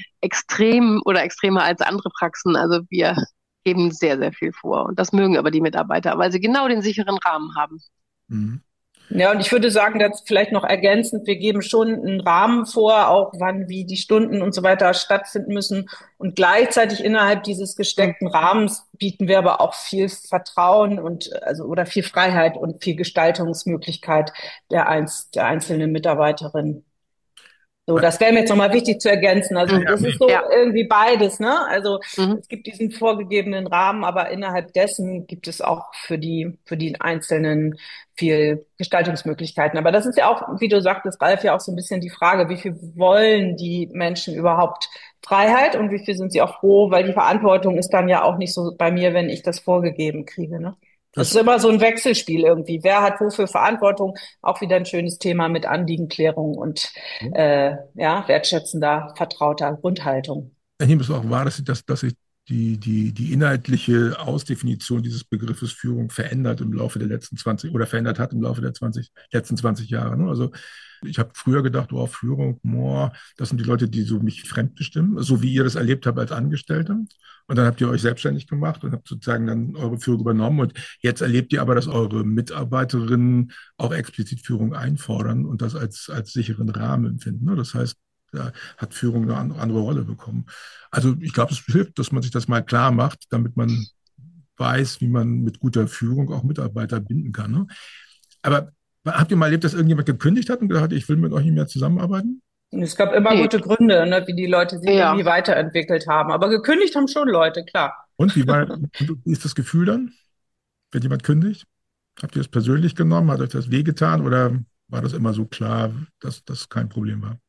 extrem oder extremer als andere Praxen. Also wir geben sehr, sehr viel vor. Und das mögen aber die Mitarbeiter, weil sie genau den sicheren Rahmen haben. Mhm. Ja, und ich würde sagen, dass vielleicht noch ergänzend, wir geben schon einen Rahmen vor, auch wann, wie die Stunden und so weiter stattfinden müssen. Und gleichzeitig innerhalb dieses Mhm. gesteckten Rahmens bieten wir aber auch viel Vertrauen und also oder viel Freiheit und viel Gestaltungsmöglichkeit der, eins, der einzelnen Mitarbeiterin. So, das wäre mir jetzt nochmal wichtig zu ergänzen. Ja, Also ja, das nee. ist so Ja. irgendwie beides, ne? Also Mhm. es gibt diesen vorgegebenen Rahmen, aber innerhalb dessen gibt es auch für die, für die Einzelnen viel Gestaltungsmöglichkeiten. Aber das ist ja auch, wie du sagtest, Ralf, ja auch so ein bisschen die Frage, wie viel wollen die Menschen überhaupt Freiheit und wie viel sind sie auch froh, weil die Verantwortung ist dann ja auch nicht so bei mir, wenn ich das vorgegeben kriege, ne? Es Das, ist immer so ein Wechselspiel irgendwie. Wer hat wofür Verantwortung? Auch wieder ein schönes Thema mit Anliegenklärung und äh, ja, wertschätzender, vertrauter Grundhaltung. ich nehme es auch wahr, dass, dass, dass sich die, die, die inhaltliche Ausdefinition dieses Begriffes Führung verändert im Laufe der letzten zwanzig oder verändert hat im Laufe der zwanzig, letzten zwanzig Jahre. Ne? Also ich habe früher gedacht, oh, Führung, boah, das sind die Leute, die so mich fremdbestimmen, so wie ihr das erlebt habt als Angestellte. Und dann habt ihr euch selbstständig gemacht und habt sozusagen dann eure Führung übernommen. Und jetzt erlebt ihr aber, dass eure Mitarbeiterinnen auch explizit Führung einfordern und das als, als sicheren Rahmen empfinden. Ne? Das heißt, da hat Führung eine andere Rolle bekommen. Also ich glaube, es hilft, dass man sich das mal klar macht, damit man weiß, wie man mit guter Führung auch Mitarbeiter binden kann. Ne? Aber habt ihr mal erlebt, dass irgendjemand gekündigt hat und gesagt hat, ich will mit euch nicht mehr zusammenarbeiten? Und es gab immer Nee. gute Gründe, ne, wie die Leute sich Ja. irgendwie weiterentwickelt haben. Aber gekündigt haben schon Leute, klar. Und wie war, wie ist das Gefühl dann, wenn jemand kündigt? Habt ihr das persönlich genommen? Hat euch das wehgetan oder war das immer so klar, dass das kein Problem war?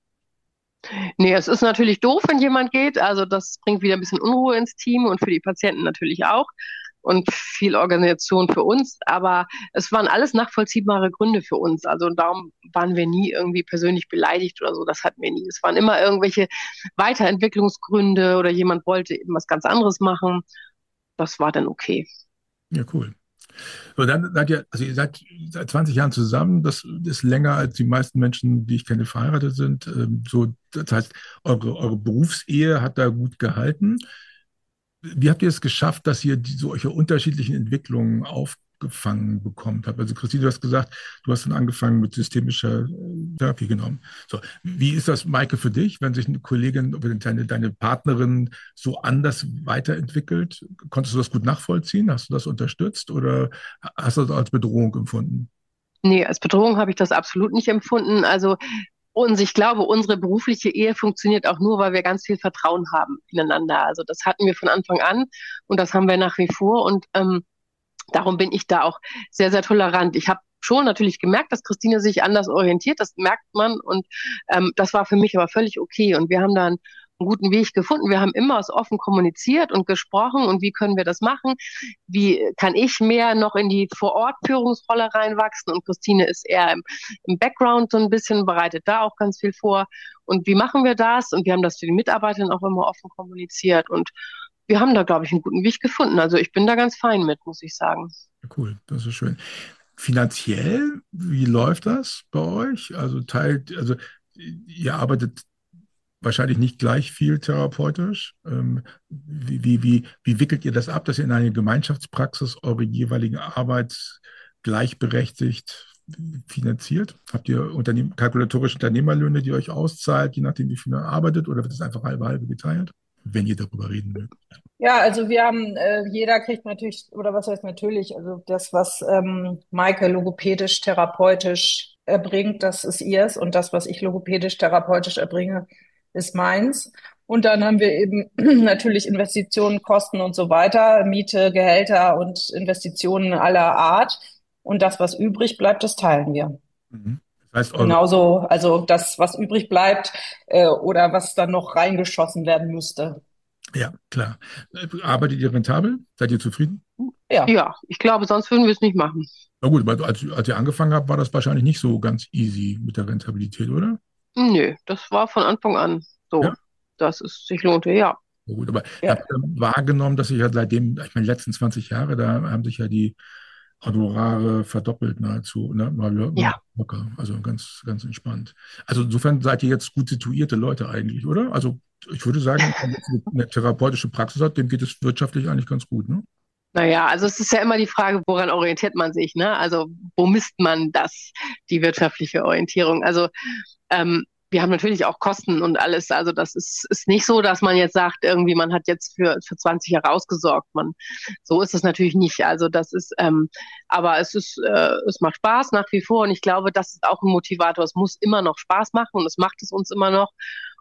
Nee, es ist natürlich doof, wenn jemand geht. Also das bringt wieder ein bisschen Unruhe ins Team und für die Patienten natürlich auch und viel Organisation für uns. Aber es waren alles nachvollziehbare Gründe für uns. Also darum waren wir nie irgendwie persönlich beleidigt oder so. Das hatten wir nie. Es waren immer irgendwelche Weiterentwicklungsgründe oder jemand wollte eben was ganz anderes machen. das war dann okay. Ja, cool. So, dann seid ihr, also ihr seid seit zwanzig Jahren zusammen. Das ist länger als die meisten Menschen, die ich kenne, verheiratet sind. Ähm, So, das heißt, eure, eure Berufsehe hat da gut gehalten. Wie habt ihr es geschafft, dass ihr die, solche unterschiedlichen Entwicklungen aufgefangen bekommt habt? Also Christine, du hast gesagt, du hast dann angefangen mit systemischer äh, Therapie genommen. So, wie ist das, Maike, für dich, wenn sich eine Kollegin oder deine, deine Partnerin so anders weiterentwickelt? Konntest du das gut nachvollziehen? Hast du das unterstützt oder hast du das als Bedrohung empfunden? Nee, als Bedrohung habe ich das absolut nicht empfunden. Also, und ich glaube, unsere berufliche Ehe funktioniert auch nur, weil wir ganz viel Vertrauen haben ineinander. Also das hatten wir von Anfang an und das haben wir nach wie vor. Und ähm, darum bin ich da auch sehr, sehr tolerant. Ich habe schon natürlich gemerkt, dass Christine sich anders orientiert, das merkt man. Und ähm, das war für mich aber völlig okay. Und wir haben da einen, einen guten Weg gefunden. Wir haben immer so offen kommuniziert und gesprochen. Und wie können wir das machen? Wie kann ich mehr noch in die Vor-Ort-Führungsrolle reinwachsen? Und Christine ist eher im, im Background so ein bisschen, bereitet da auch ganz viel vor. Und wie machen wir das? Und wir haben das für die Mitarbeiterinnen auch immer offen kommuniziert. Und wir haben da, glaube ich, einen guten Weg gefunden. Also ich bin da ganz fein mit, muss ich sagen. Ja, cool, das ist schön. Finanziell, wie läuft das bei euch? Also teilt, also ihr arbeitet wahrscheinlich nicht gleich viel therapeutisch. Ähm, wie, wie, wie, wie wickelt ihr das ab, dass ihr in einer Gemeinschaftspraxis eure jeweilige Arbeit gleichberechtigt finanziert? Habt ihr Unternehmen, kalkulatorische Unternehmerlöhne, die euch auszahlt, je nachdem, wie viel ihr arbeitet, oder wird es einfach halbe halbe geteilt? Wenn ihr darüber reden mögt. Ja, also wir haben, äh, jeder kriegt natürlich, oder was heißt natürlich, also das, was ähm, Maike logopädisch, therapeutisch erbringt, das ist ihrs und das, was ich logopädisch, therapeutisch erbringe, ist meins. Und dann haben wir eben natürlich Investitionen, Kosten und so weiter, Miete, Gehälter und Investitionen aller Art. Und das, was übrig bleibt, das teilen wir. Mhm. Das heißt, eure, Genauso, also das, was übrig bleibt, äh, oder was dann noch reingeschossen werden müsste. ja, klar. Arbeitet ihr rentabel? Seid ihr zufrieden? Ja. Ja, ich glaube, sonst würden wir es nicht machen. Na gut, weil als, als ihr angefangen habt, war das wahrscheinlich nicht so ganz easy mit der Rentabilität, oder? Nö, das war von Anfang an so, Ja. dass es sich lohnte, ja. Na gut, aber Ja. habt ihr wahrgenommen, dass sich ja seitdem, ich meine, die letzten zwanzig Jahre, da haben sich ja die Honorare verdoppelt nahezu, ne? Mal, mal Ja, locker, also ganz, ganz entspannt. Also insofern seid ihr jetzt gut situierte Leute eigentlich, oder? Also ich würde sagen, wenn man jetzt eine therapeutische Praxis hat, dem geht es wirtschaftlich eigentlich ganz gut, ne? naja, also es ist ja immer die Frage, woran orientiert man sich, ne? Also wo misst man das, die wirtschaftliche Orientierung? Also ähm, wir haben natürlich auch Kosten und alles. Also das ist, ist nicht so, dass man jetzt sagt, irgendwie man hat jetzt für, für zwanzig Jahre ausgesorgt. Man, so ist es natürlich nicht. Also das ist, ähm, aber es ist, äh, es macht Spaß nach wie vor und ich glaube, das ist auch ein Motivator. Es muss immer noch Spaß machen und es macht es uns immer noch.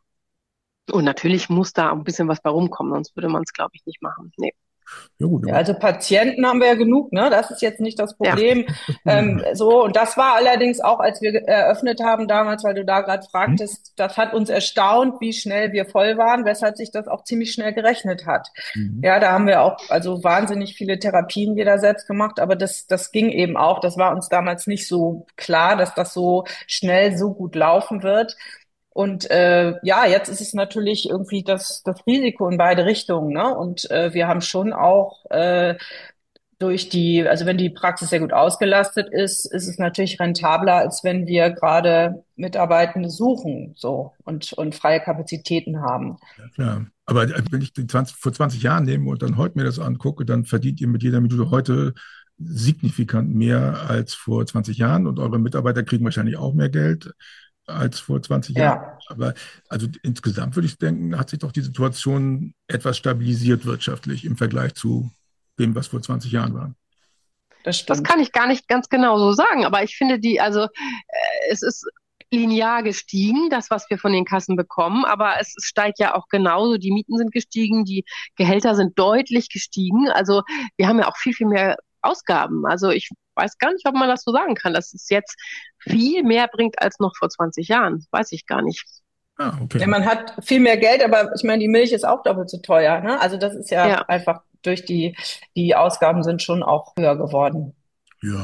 Und natürlich muss da ein bisschen was bei rumkommen, sonst würde man es, glaube ich, nicht machen. Nee. Ja gut, Ja, aber also Patienten haben wir ja genug, ne? Das ist jetzt nicht das Ja. Problem. Ähm, so, und das war allerdings auch, als wir eröffnet haben damals, weil du da gerade hm? fragtest, das hat uns erstaunt, wie schnell wir voll waren, weshalb sich das auch ziemlich schnell gerechnet hat. Mhm. Ja, da haben wir auch also wahnsinnig viele Therapien jeder selbst gemacht, aber das, das ging eben auch. Das war uns damals nicht so klar, dass das so schnell so gut laufen wird. Und äh, ja, jetzt ist es natürlich irgendwie das, das Risiko in beide Richtungen, ne? Und äh, wir haben schon auch äh, durch die, also wenn die Praxis sehr gut ausgelastet ist, ist es natürlich rentabler, als wenn wir gerade Mitarbeitende suchen, so und und freie Kapazitäten haben. Ja, klar. Aber äh, wenn ich die zwanzig, vor zwanzig Jahren nehme und dann heute mir das angucke, dann verdient ihr mit jeder Minute heute signifikant mehr als vor zwanzig Jahren und eure Mitarbeiter kriegen wahrscheinlich auch mehr Geld als vor zwanzig Jahren. Ja, Aber also insgesamt würde ich denken, hat sich doch die Situation etwas stabilisiert wirtschaftlich im Vergleich zu dem, was vor zwanzig Jahren war. das Das stimmt. kann ich gar nicht ganz genau so sagen, aber ich finde die, also äh, es ist linear gestiegen, das, was wir von den Kassen bekommen, aber es steigt ja auch genauso. Die Mieten sind gestiegen, die Gehälter sind deutlich gestiegen. Also wir haben ja auch viel, viel mehr Ausgaben. Also ich weiß gar nicht, ob man das so sagen kann, dass es jetzt viel mehr bringt als noch vor zwanzig Jahren. Weiß ich gar nicht. Ah, Ja, okay. man hat viel mehr Geld, aber ich meine, die Milch ist auch doppelt so teuer, ne? Also das ist ja Ja, einfach durch die, die Ausgaben sind schon auch höher geworden. Ja,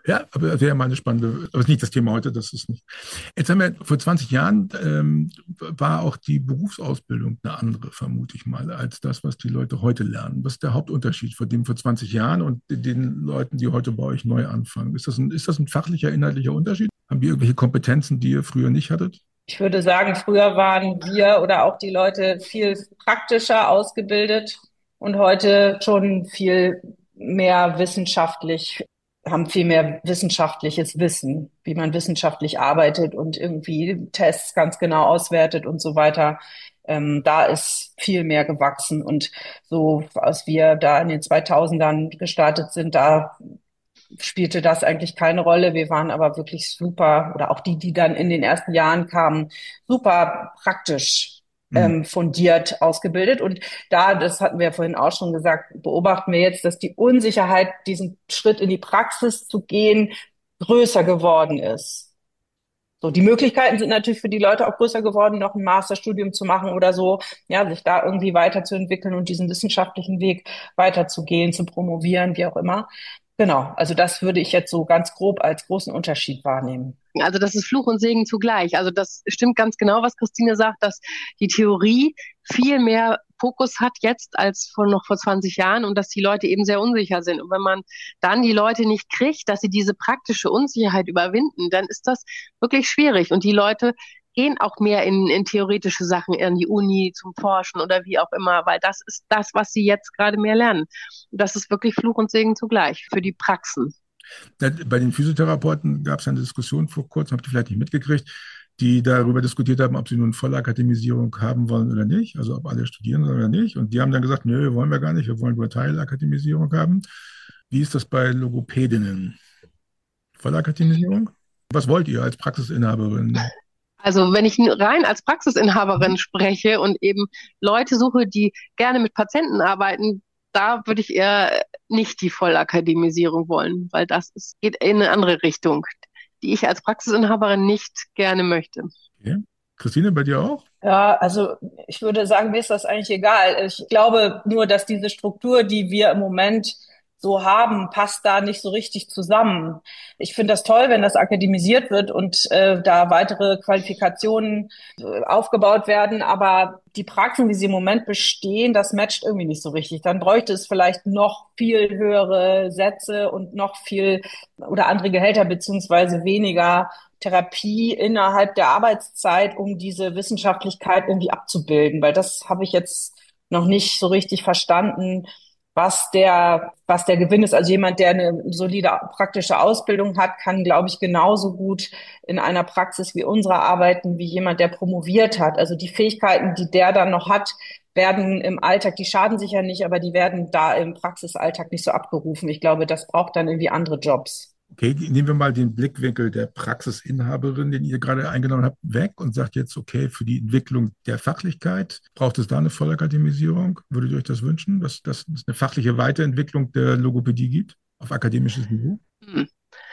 Ja, aber das wäre mal eine spannende, aber ist nicht das Thema heute, das ist nicht. Jetzt haben wir vor zwanzig Jahren ähm, war auch die Berufsausbildung eine andere, vermute ich mal, als das, was die Leute heute lernen. Was ist der Hauptunterschied von dem vor zwanzig Jahren und den Leuten, die heute bei euch neu anfangen? Ist das ein, ist das ein fachlicher, inhaltlicher Unterschied? Haben die irgendwelche Kompetenzen, die ihr früher nicht hattet? Ich würde sagen, früher waren wir oder auch die Leute viel praktischer ausgebildet und heute schon viel mehr wissenschaftlich, haben viel mehr wissenschaftliches Wissen, wie man wissenschaftlich arbeitet und irgendwie Tests ganz genau auswertet und so weiter. Ähm, da ist viel mehr gewachsen. Und so, als wir da in den zweitausendern gestartet sind, da spielte das eigentlich keine Rolle. Wir waren aber wirklich super, oder auch die, die dann in den ersten Jahren kamen, super praktisch Hm. ähm, fundiert ausgebildet. Und da, das hatten wir ja vorhin auch schon gesagt, beobachten wir jetzt, dass die Unsicherheit, diesen Schritt in die Praxis zu gehen, größer geworden ist. So, die Möglichkeiten sind natürlich für die Leute auch größer geworden, noch ein Masterstudium zu machen oder so, ja, sich da irgendwie weiterzuentwickeln und diesen wissenschaftlichen Weg weiterzugehen, zu promovieren, wie auch immer. Genau, also das würde ich jetzt so ganz grob als großen Unterschied wahrnehmen. Also das ist Fluch und Segen zugleich. Also das stimmt ganz genau, was Christine sagt, dass die Theorie viel mehr Fokus hat jetzt als vor, noch vor zwanzig Jahren und dass die Leute eben sehr unsicher sind. Und wenn man dann die Leute nicht kriegt, dass sie diese praktische Unsicherheit überwinden, dann ist das wirklich schwierig. Und die Leute gehen auch mehr in, in theoretische Sachen, in die Uni, zum Forschen oder wie auch immer, weil das ist das, was sie jetzt gerade mehr lernen. Und das ist wirklich Fluch und Segen zugleich für die Praxen. Bei den Physiotherapeuten gab es eine Diskussion vor kurzem, habt ihr vielleicht nicht mitgekriegt, die darüber diskutiert haben, ob sie nun Vollakademisierung haben wollen oder nicht, also ob alle studieren sollen oder nicht. Und die haben dann gesagt, nö, wollen wir gar nicht, wir wollen nur Teilakademisierung haben. Wie ist das bei Logopädinnen? Vollakademisierung? Was wollt ihr als Praxisinhaberin? Also wenn ich rein als Praxisinhaberin spreche und eben Leute suche, die gerne mit Patienten arbeiten, da würde ich eher nicht die Vollakademisierung wollen, weil das ist, geht in eine andere Richtung, die ich als Praxisinhaberin nicht gerne möchte. Okay. Christine, bei dir auch? Ja, also ich würde sagen, mir ist das eigentlich egal. Ich glaube nur, dass diese Struktur, die wir im Moment so haben, passt da nicht so richtig zusammen. Ich finde das toll, wenn das akademisiert wird und äh, da weitere Qualifikationen äh, aufgebaut werden, aber die Praxen, wie sie im Moment bestehen, das matcht irgendwie nicht so richtig. Dann bräuchte es vielleicht noch viel höhere Sätze und noch viel oder andere Gehälter beziehungsweise weniger Therapie innerhalb der Arbeitszeit, um diese Wissenschaftlichkeit irgendwie abzubilden, weil das habe ich jetzt noch nicht so richtig verstanden, was der, was der Gewinn ist. Also jemand, der eine solide praktische Ausbildung hat, kann, glaube ich, genauso gut in einer Praxis wie unserer arbeiten, wie jemand, der promoviert hat. Also die Fähigkeiten, die der dann noch hat, werden im Alltag, die schaden sicher nicht, aber die werden da im Praxisalltag nicht so abgerufen. Ich glaube, das braucht dann irgendwie andere Jobs. Okay, nehmen wir mal den Blickwinkel der Praxisinhaberin, den ihr gerade eingenommen habt, weg und sagt jetzt, okay, für die Entwicklung der Fachlichkeit braucht es da eine Vollakademisierung? Würdet ihr euch das wünschen, dass, dass es eine fachliche Weiterentwicklung der Logopädie gibt auf akademisches Niveau? Hm.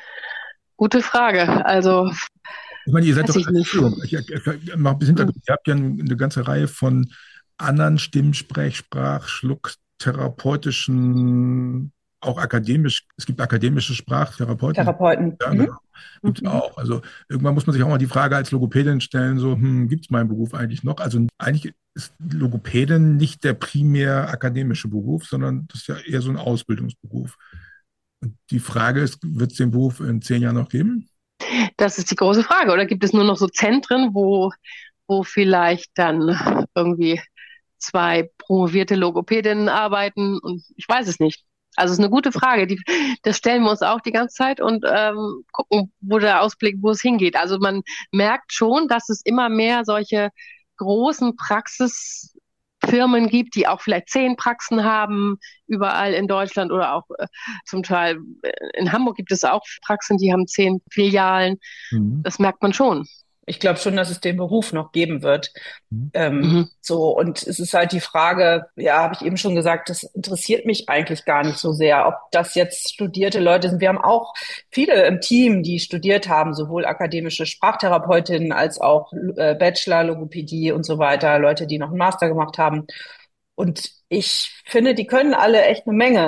Gute Frage. Also, ich meine, ihr seid weiß doch, ich nicht. ich, ich, ich mach ein bisschen Hintergrund. Ihr habt ja eine ganze Reihe von anderen Stimmsprech-, Sprach-, Schlucktherapeutischen auch akademisch, es gibt akademische Sprachtherapeuten. Therapeuten. Ja, Mhm. genau. Gibt es Mhm. auch. Also irgendwann muss man sich auch mal die Frage als Logopädin stellen, so, hm, gibt es meinen Beruf eigentlich noch? Also eigentlich ist Logopädin nicht der primär akademische Beruf, sondern das ist ja eher so ein Ausbildungsberuf. Und die Frage ist, wird es den Beruf in zehn Jahren noch geben? Das ist die große Frage. Oder gibt es nur noch so Zentren, wo, wo vielleicht dann irgendwie zwei promovierte Logopädinnen arbeiten? Und ich weiß es nicht. Also es ist eine gute Frage. Die, das stellen wir uns auch die ganze Zeit und ähm, gucken, wo der Ausblick, wo es hingeht. Also man merkt schon, dass es immer mehr solche großen Praxisfirmen gibt, die auch vielleicht zehn Praxen haben, überall in Deutschland oder auch äh, zum Teil äh, in Hamburg gibt es auch Praxen, die haben zehn Filialen. Mhm. Das merkt man schon. Ich glaube schon, dass es den Beruf noch geben wird. Mhm. Ähm, Mhm. so, und es ist halt die Frage, ja, habe ich eben schon gesagt, das interessiert mich eigentlich gar nicht so sehr, ob das jetzt studierte Leute sind. Wir haben auch viele im Team, die studiert haben, sowohl akademische Sprachtherapeutinnen als auch äh, Bachelor, Logopädie und so weiter, Leute, die noch einen Master gemacht haben. Und ich finde, die können alle echt eine Menge.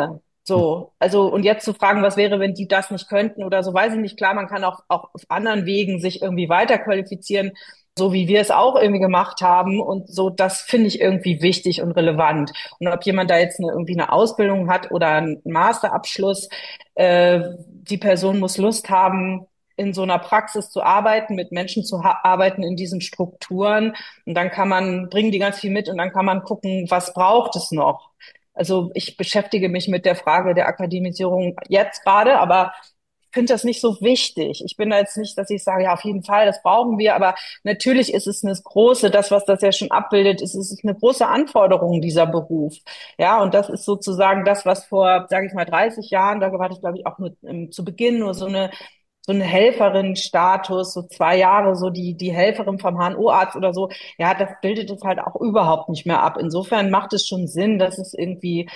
So, also und jetzt zu fragen, was wäre, wenn die das nicht könnten oder so, weiß ich nicht. Klar, man kann auch, auch auf anderen Wegen sich irgendwie weiterqualifizieren, so wie wir es auch irgendwie gemacht haben. Und so, das finde ich irgendwie wichtig und relevant. Und ob jemand da jetzt eine, irgendwie eine Ausbildung hat oder einen Masterabschluss, äh, die Person muss Lust haben, in so einer Praxis zu arbeiten, mit Menschen zu arbeiten in diesen Strukturen. Und dann kann man, bringen die ganz viel mit und dann kann man gucken, was braucht es noch. Also ich beschäftige mich mit der Frage der Akademisierung jetzt gerade, aber ich finde das nicht so wichtig. Ich bin da jetzt nicht, dass ich sage, ja, auf jeden Fall, das brauchen wir, aber natürlich ist es eine große, das, was das ja schon abbildet, ist, es ist eine große Anforderung, dieser Beruf. Ja, und das ist sozusagen das, was vor, sage ich mal, dreißig Jahren, da war ich, glaube ich, auch nur ähm, zu Beginn nur so eine so eine Helferin-Status, so zwei Jahre, so die, die Helferin vom H N O-Arzt oder so, ja, das bildet es halt auch überhaupt nicht mehr ab. Insofern macht es schon Sinn, dass es irgendwie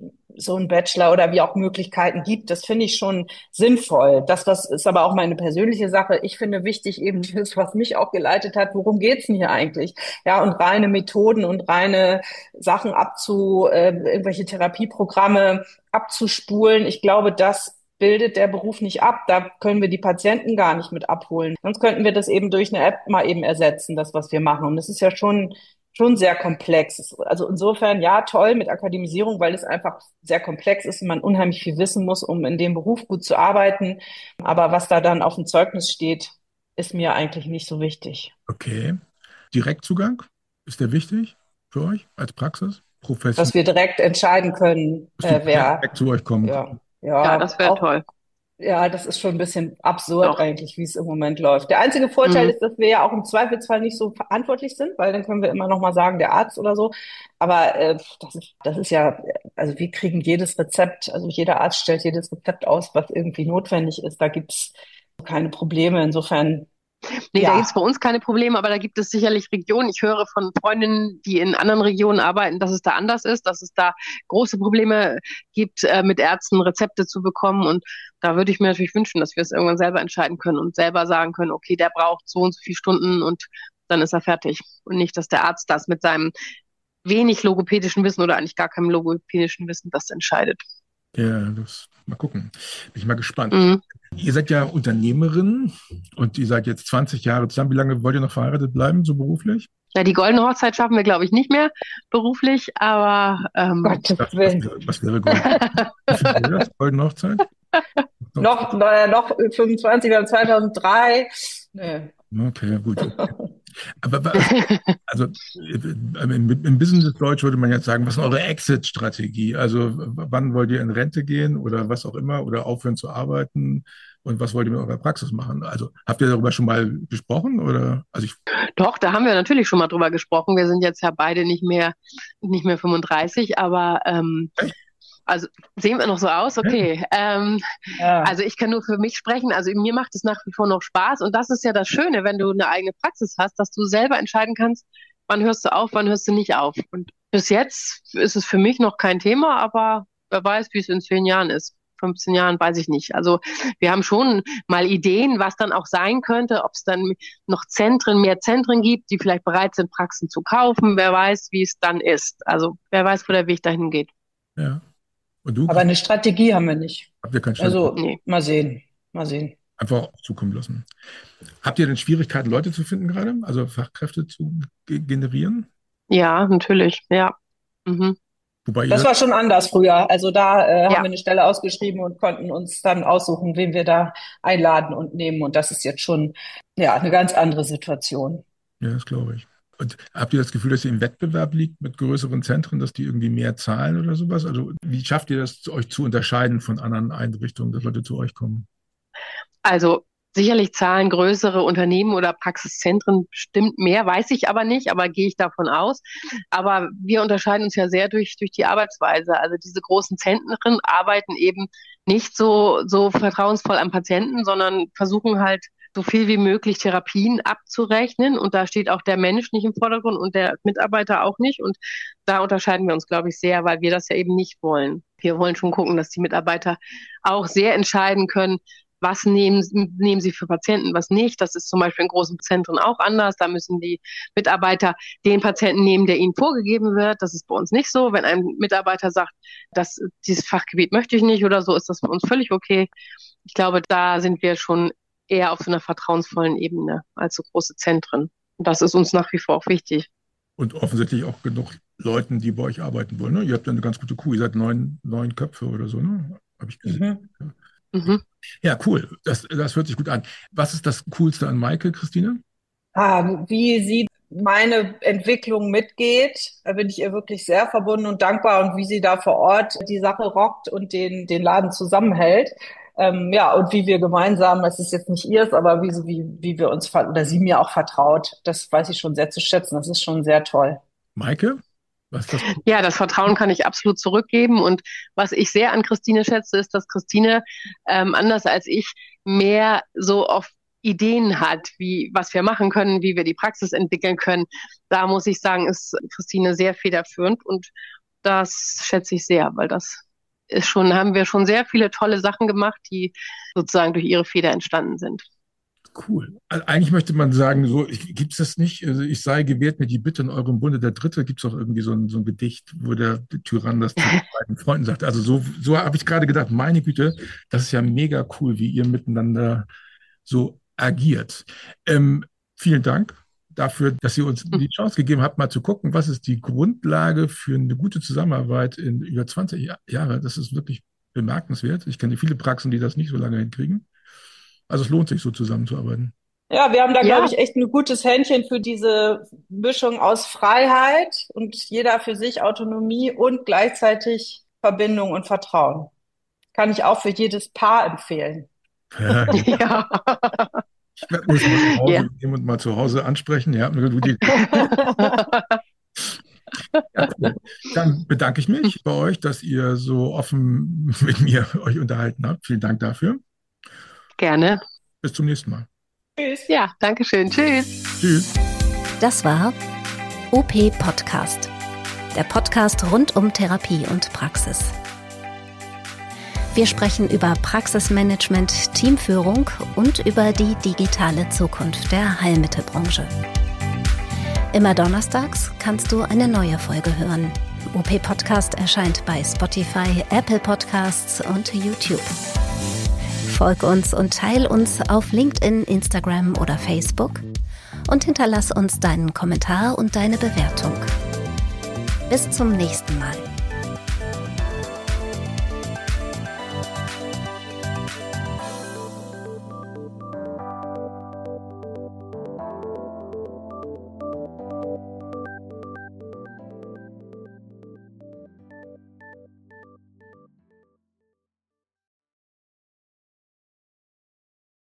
so ein Bachelor oder wie auch Möglichkeiten gibt. Das finde ich schon sinnvoll. Das, das ist aber auch meine persönliche Sache. Ich finde wichtig eben das, was mich auch geleitet hat. Worum geht's denn hier eigentlich? Ja, und reine Methoden und reine Sachen abzu, äh, irgendwelche Therapieprogramme abzuspulen. Ich glaube, das bildet der Beruf nicht ab. Da können wir die Patienten gar nicht mit abholen. Sonst könnten wir das eben durch eine App mal eben ersetzen, das, was wir machen. Und das ist ja schon schon sehr komplex. Also insofern, ja, toll mit Akademisierung, weil es einfach sehr komplex ist und man unheimlich viel wissen muss, um in dem Beruf gut zu arbeiten. Aber was da dann auf dem Zeugnis steht, ist mir eigentlich nicht so wichtig. Okay. Direktzugang, ist der wichtig für euch als Praxis? Dass Professionell, wir direkt entscheiden können, dass die äh, Patienten wer, direkt zu euch kommen. ja, Ja, ja, das wäre auch. toll. Ja, das ist schon ein bisschen absurd Doch. eigentlich, wie es im Moment läuft. Der einzige Vorteil Mhm. ist, dass wir ja auch im Zweifelsfall nicht so verantwortlich sind, weil dann können wir immer noch mal sagen, der Arzt oder so. Aber äh, das ist, das ist ja, also wir kriegen jedes Rezept, also jeder Arzt stellt jedes Rezept aus, was irgendwie notwendig ist. Da gibt's keine Probleme. Insofern, Nee, da gibt's ja, bei uns keine Probleme, aber da gibt es sicherlich Regionen. Ich höre von Freundinnen, die in anderen Regionen arbeiten, dass es da anders ist, dass es da große Probleme gibt, äh, mit Ärzten Rezepte zu bekommen. Und da würde ich mir natürlich wünschen, dass wir es irgendwann selber entscheiden können und selber sagen können, okay, der braucht so und so viele Stunden und dann ist er fertig. Und nicht, dass der Arzt das mit seinem wenig logopädischen Wissen oder eigentlich gar keinem logopädischen Wissen das entscheidet. Ja, das mal gucken. Bin ich mal gespannt. Mhm. Ihr seid ja Unternehmerin und ihr seid jetzt zwanzig Jahre zusammen. Wie lange wollt ihr noch verheiratet bleiben, so beruflich? Ja, die goldene Hochzeit schaffen wir, glaube ich, nicht mehr beruflich, aber ähm, Gottes Was, was, Willen. wäre- was wäre Gold? Wie viel wäre das? Goldene Hochzeit? Noch? Noch, äh, noch fünfundzwanzig, wir haben zweitausenddrei. Nö. Okay, gut. Okay. Aber wa- also äh, im, im Business Deutsch würde man jetzt sagen, was ist eure Exit-Strategie? Also w- wann wollt ihr in Rente gehen oder was auch immer oder aufhören zu arbeiten? Und was wollt ihr mit eurer Praxis machen? Also habt ihr darüber schon mal gesprochen oder? Also ich, Doch, da haben wir natürlich schon mal drüber gesprochen. Wir sind jetzt ja beide nicht mehr, nicht mehr fünfunddreißig, aber ähm, echt? also sehen wir noch so aus, Ja, okay. Ähm, Ja. also ich kann nur für mich sprechen. Also mir macht es nach wie vor noch Spaß und das ist ja das Schöne, wenn du eine eigene Praxis hast, dass du selber entscheiden kannst, wann hörst du auf, wann hörst du nicht auf. Und bis jetzt ist es für mich noch kein Thema, aber wer weiß, wie es in zehn Jahren ist. fünfzehn Jahren, weiß ich nicht. Also wir haben schon mal Ideen, was dann auch sein könnte, ob es dann noch Zentren, mehr Zentren gibt, die vielleicht bereit sind, Praxen zu kaufen. Wer weiß, wie es dann ist. Also wer weiß, wo der Weg dahin geht. ja. Und du, Aber Christine, eine Strategie haben wir nicht. habt ihr keine Strategie? Also Nee. mal sehen, mal sehen. Einfach auf zukommen lassen. Habt ihr denn Schwierigkeiten, Leute zu finden gerade? Also Fachkräfte zu ge- generieren? Ja, natürlich. Ja. Mhm. Wobei Das ihr, war schon anders früher. Also da äh, haben Ja. wir eine Stelle ausgeschrieben und konnten uns dann aussuchen, wen wir da einladen und nehmen. Und das ist jetzt schon ja eine ganz andere Situation. ja, das glaube ich. Und habt ihr das Gefühl, dass ihr im Wettbewerb liegt mit größeren Zentren, dass die irgendwie mehr zahlen oder sowas? Also wie schafft ihr das, euch zu unterscheiden von anderen Einrichtungen, dass Leute zu euch kommen? Also sicherlich zahlen größere Unternehmen oder Praxiszentren bestimmt mehr, weiß ich aber nicht, aber gehe ich davon aus. Aber wir unterscheiden uns ja sehr durch, durch die Arbeitsweise. Also diese großen Zentren arbeiten eben nicht so, so vertrauensvoll am Patienten, sondern versuchen halt so viel wie möglich Therapien abzurechnen. Und da steht auch der Mensch nicht im Vordergrund und der Mitarbeiter auch nicht. Und da unterscheiden wir uns, glaube ich, sehr, weil wir das ja eben nicht wollen. Wir wollen schon gucken, dass die Mitarbeiter auch sehr entscheiden können, was nehmen, nehmen sie für Patienten, was nicht. Das ist zum Beispiel in großen Zentren auch anders. Da müssen die Mitarbeiter den Patienten nehmen, der ihnen vorgegeben wird. Das ist bei uns nicht so. Wenn ein Mitarbeiter sagt, dass dieses Fachgebiet möchte ich nicht oder so, ist das für uns völlig okay. Ich glaube, da sind wir schon eher auf so einer vertrauensvollen Ebene als so große Zentren. Und das ist uns nach wie vor auch wichtig. Und offensichtlich auch genug Leuten, die bei euch arbeiten wollen. Ne? Ihr habt ja eine ganz gute Kuh. Ihr seid neun, neun Köpfe oder so, ne? Habe ich gesehen. Mhm. Mhm. Ja, cool. Das, das hört sich gut an. Was ist das Coolste an Maike, Christine? Ah, wie sie meine Entwicklung mitgeht, da bin ich ihr wirklich sehr verbunden und dankbar und wie sie da vor Ort die Sache rockt und den, den Laden zusammenhält. Ähm, ja, und wie wir gemeinsam, es ist jetzt nicht ihrs, aber wie, wie, wie wir uns, oder sie mir auch vertraut, das weiß ich schon sehr zu schätzen. Das ist schon sehr toll. Maike? Was ist das? Ja, das Vertrauen kann ich absolut zurückgeben. Und was ich sehr an Christine schätze, ist, dass Christine, ähm, anders als ich, mehr so auf Ideen hat, wie, was wir machen können, wie wir die Praxis entwickeln können. Da muss ich sagen, ist Christine sehr federführend und das schätze ich sehr, weil das ist schon, haben wir schon sehr viele tolle Sachen gemacht, die sozusagen durch ihre Feder entstanden sind. Cool. Also eigentlich möchte man sagen, so gibt es das nicht. Also ich sei gewährt mir die Bitte in eurem Bunde der Dritte. Gibt es auch irgendwie so ein, so ein Gedicht, wo der Tyrann das zu den beiden Freunden sagt. Also so, so habe ich gerade gedacht, meine Güte, das ist ja mega cool, wie ihr miteinander so agiert. Ähm, vielen Dank dafür, dass ihr uns die Chance gegeben habt, mal zu gucken, was ist die Grundlage für eine gute Zusammenarbeit in über zwanzig Jahre. Das ist wirklich bemerkenswert. Ich kenne viele Praxen, die das nicht so lange hinkriegen. Also es lohnt sich, so zusammenzuarbeiten. Ja, wir haben da, Ja. glaube ich, echt ein gutes Händchen für diese Mischung aus Freiheit und jeder für sich Autonomie und gleichzeitig Verbindung und Vertrauen. Kann ich auch für jedes Paar empfehlen. Ja, Ja. ich werde muss mal nach Hause Ja. gehen und mal zu Hause ansprechen. Ja, eine gute Idee. Ja, cool. Dann bedanke ich mich bei euch, dass ihr so offen mit mir euch unterhalten habt. Vielen Dank dafür. Gerne. Bis zum nächsten Mal. Tschüss. Ja, danke schön. Tschüss. Tschüss. Das war O P Podcast, der Podcast rund um Therapie und Praxis. Wir sprechen über Praxismanagement, Teamführung und über die digitale Zukunft der Heilmittelbranche. Immer donnerstags kannst du eine neue Folge hören. O P Podcast erscheint bei Spotify, Apple Podcasts und YouTube. Folg uns und teil uns auf LinkedIn, Instagram oder Facebook und hinterlass uns deinen Kommentar und deine Bewertung. Bis zum nächsten Mal.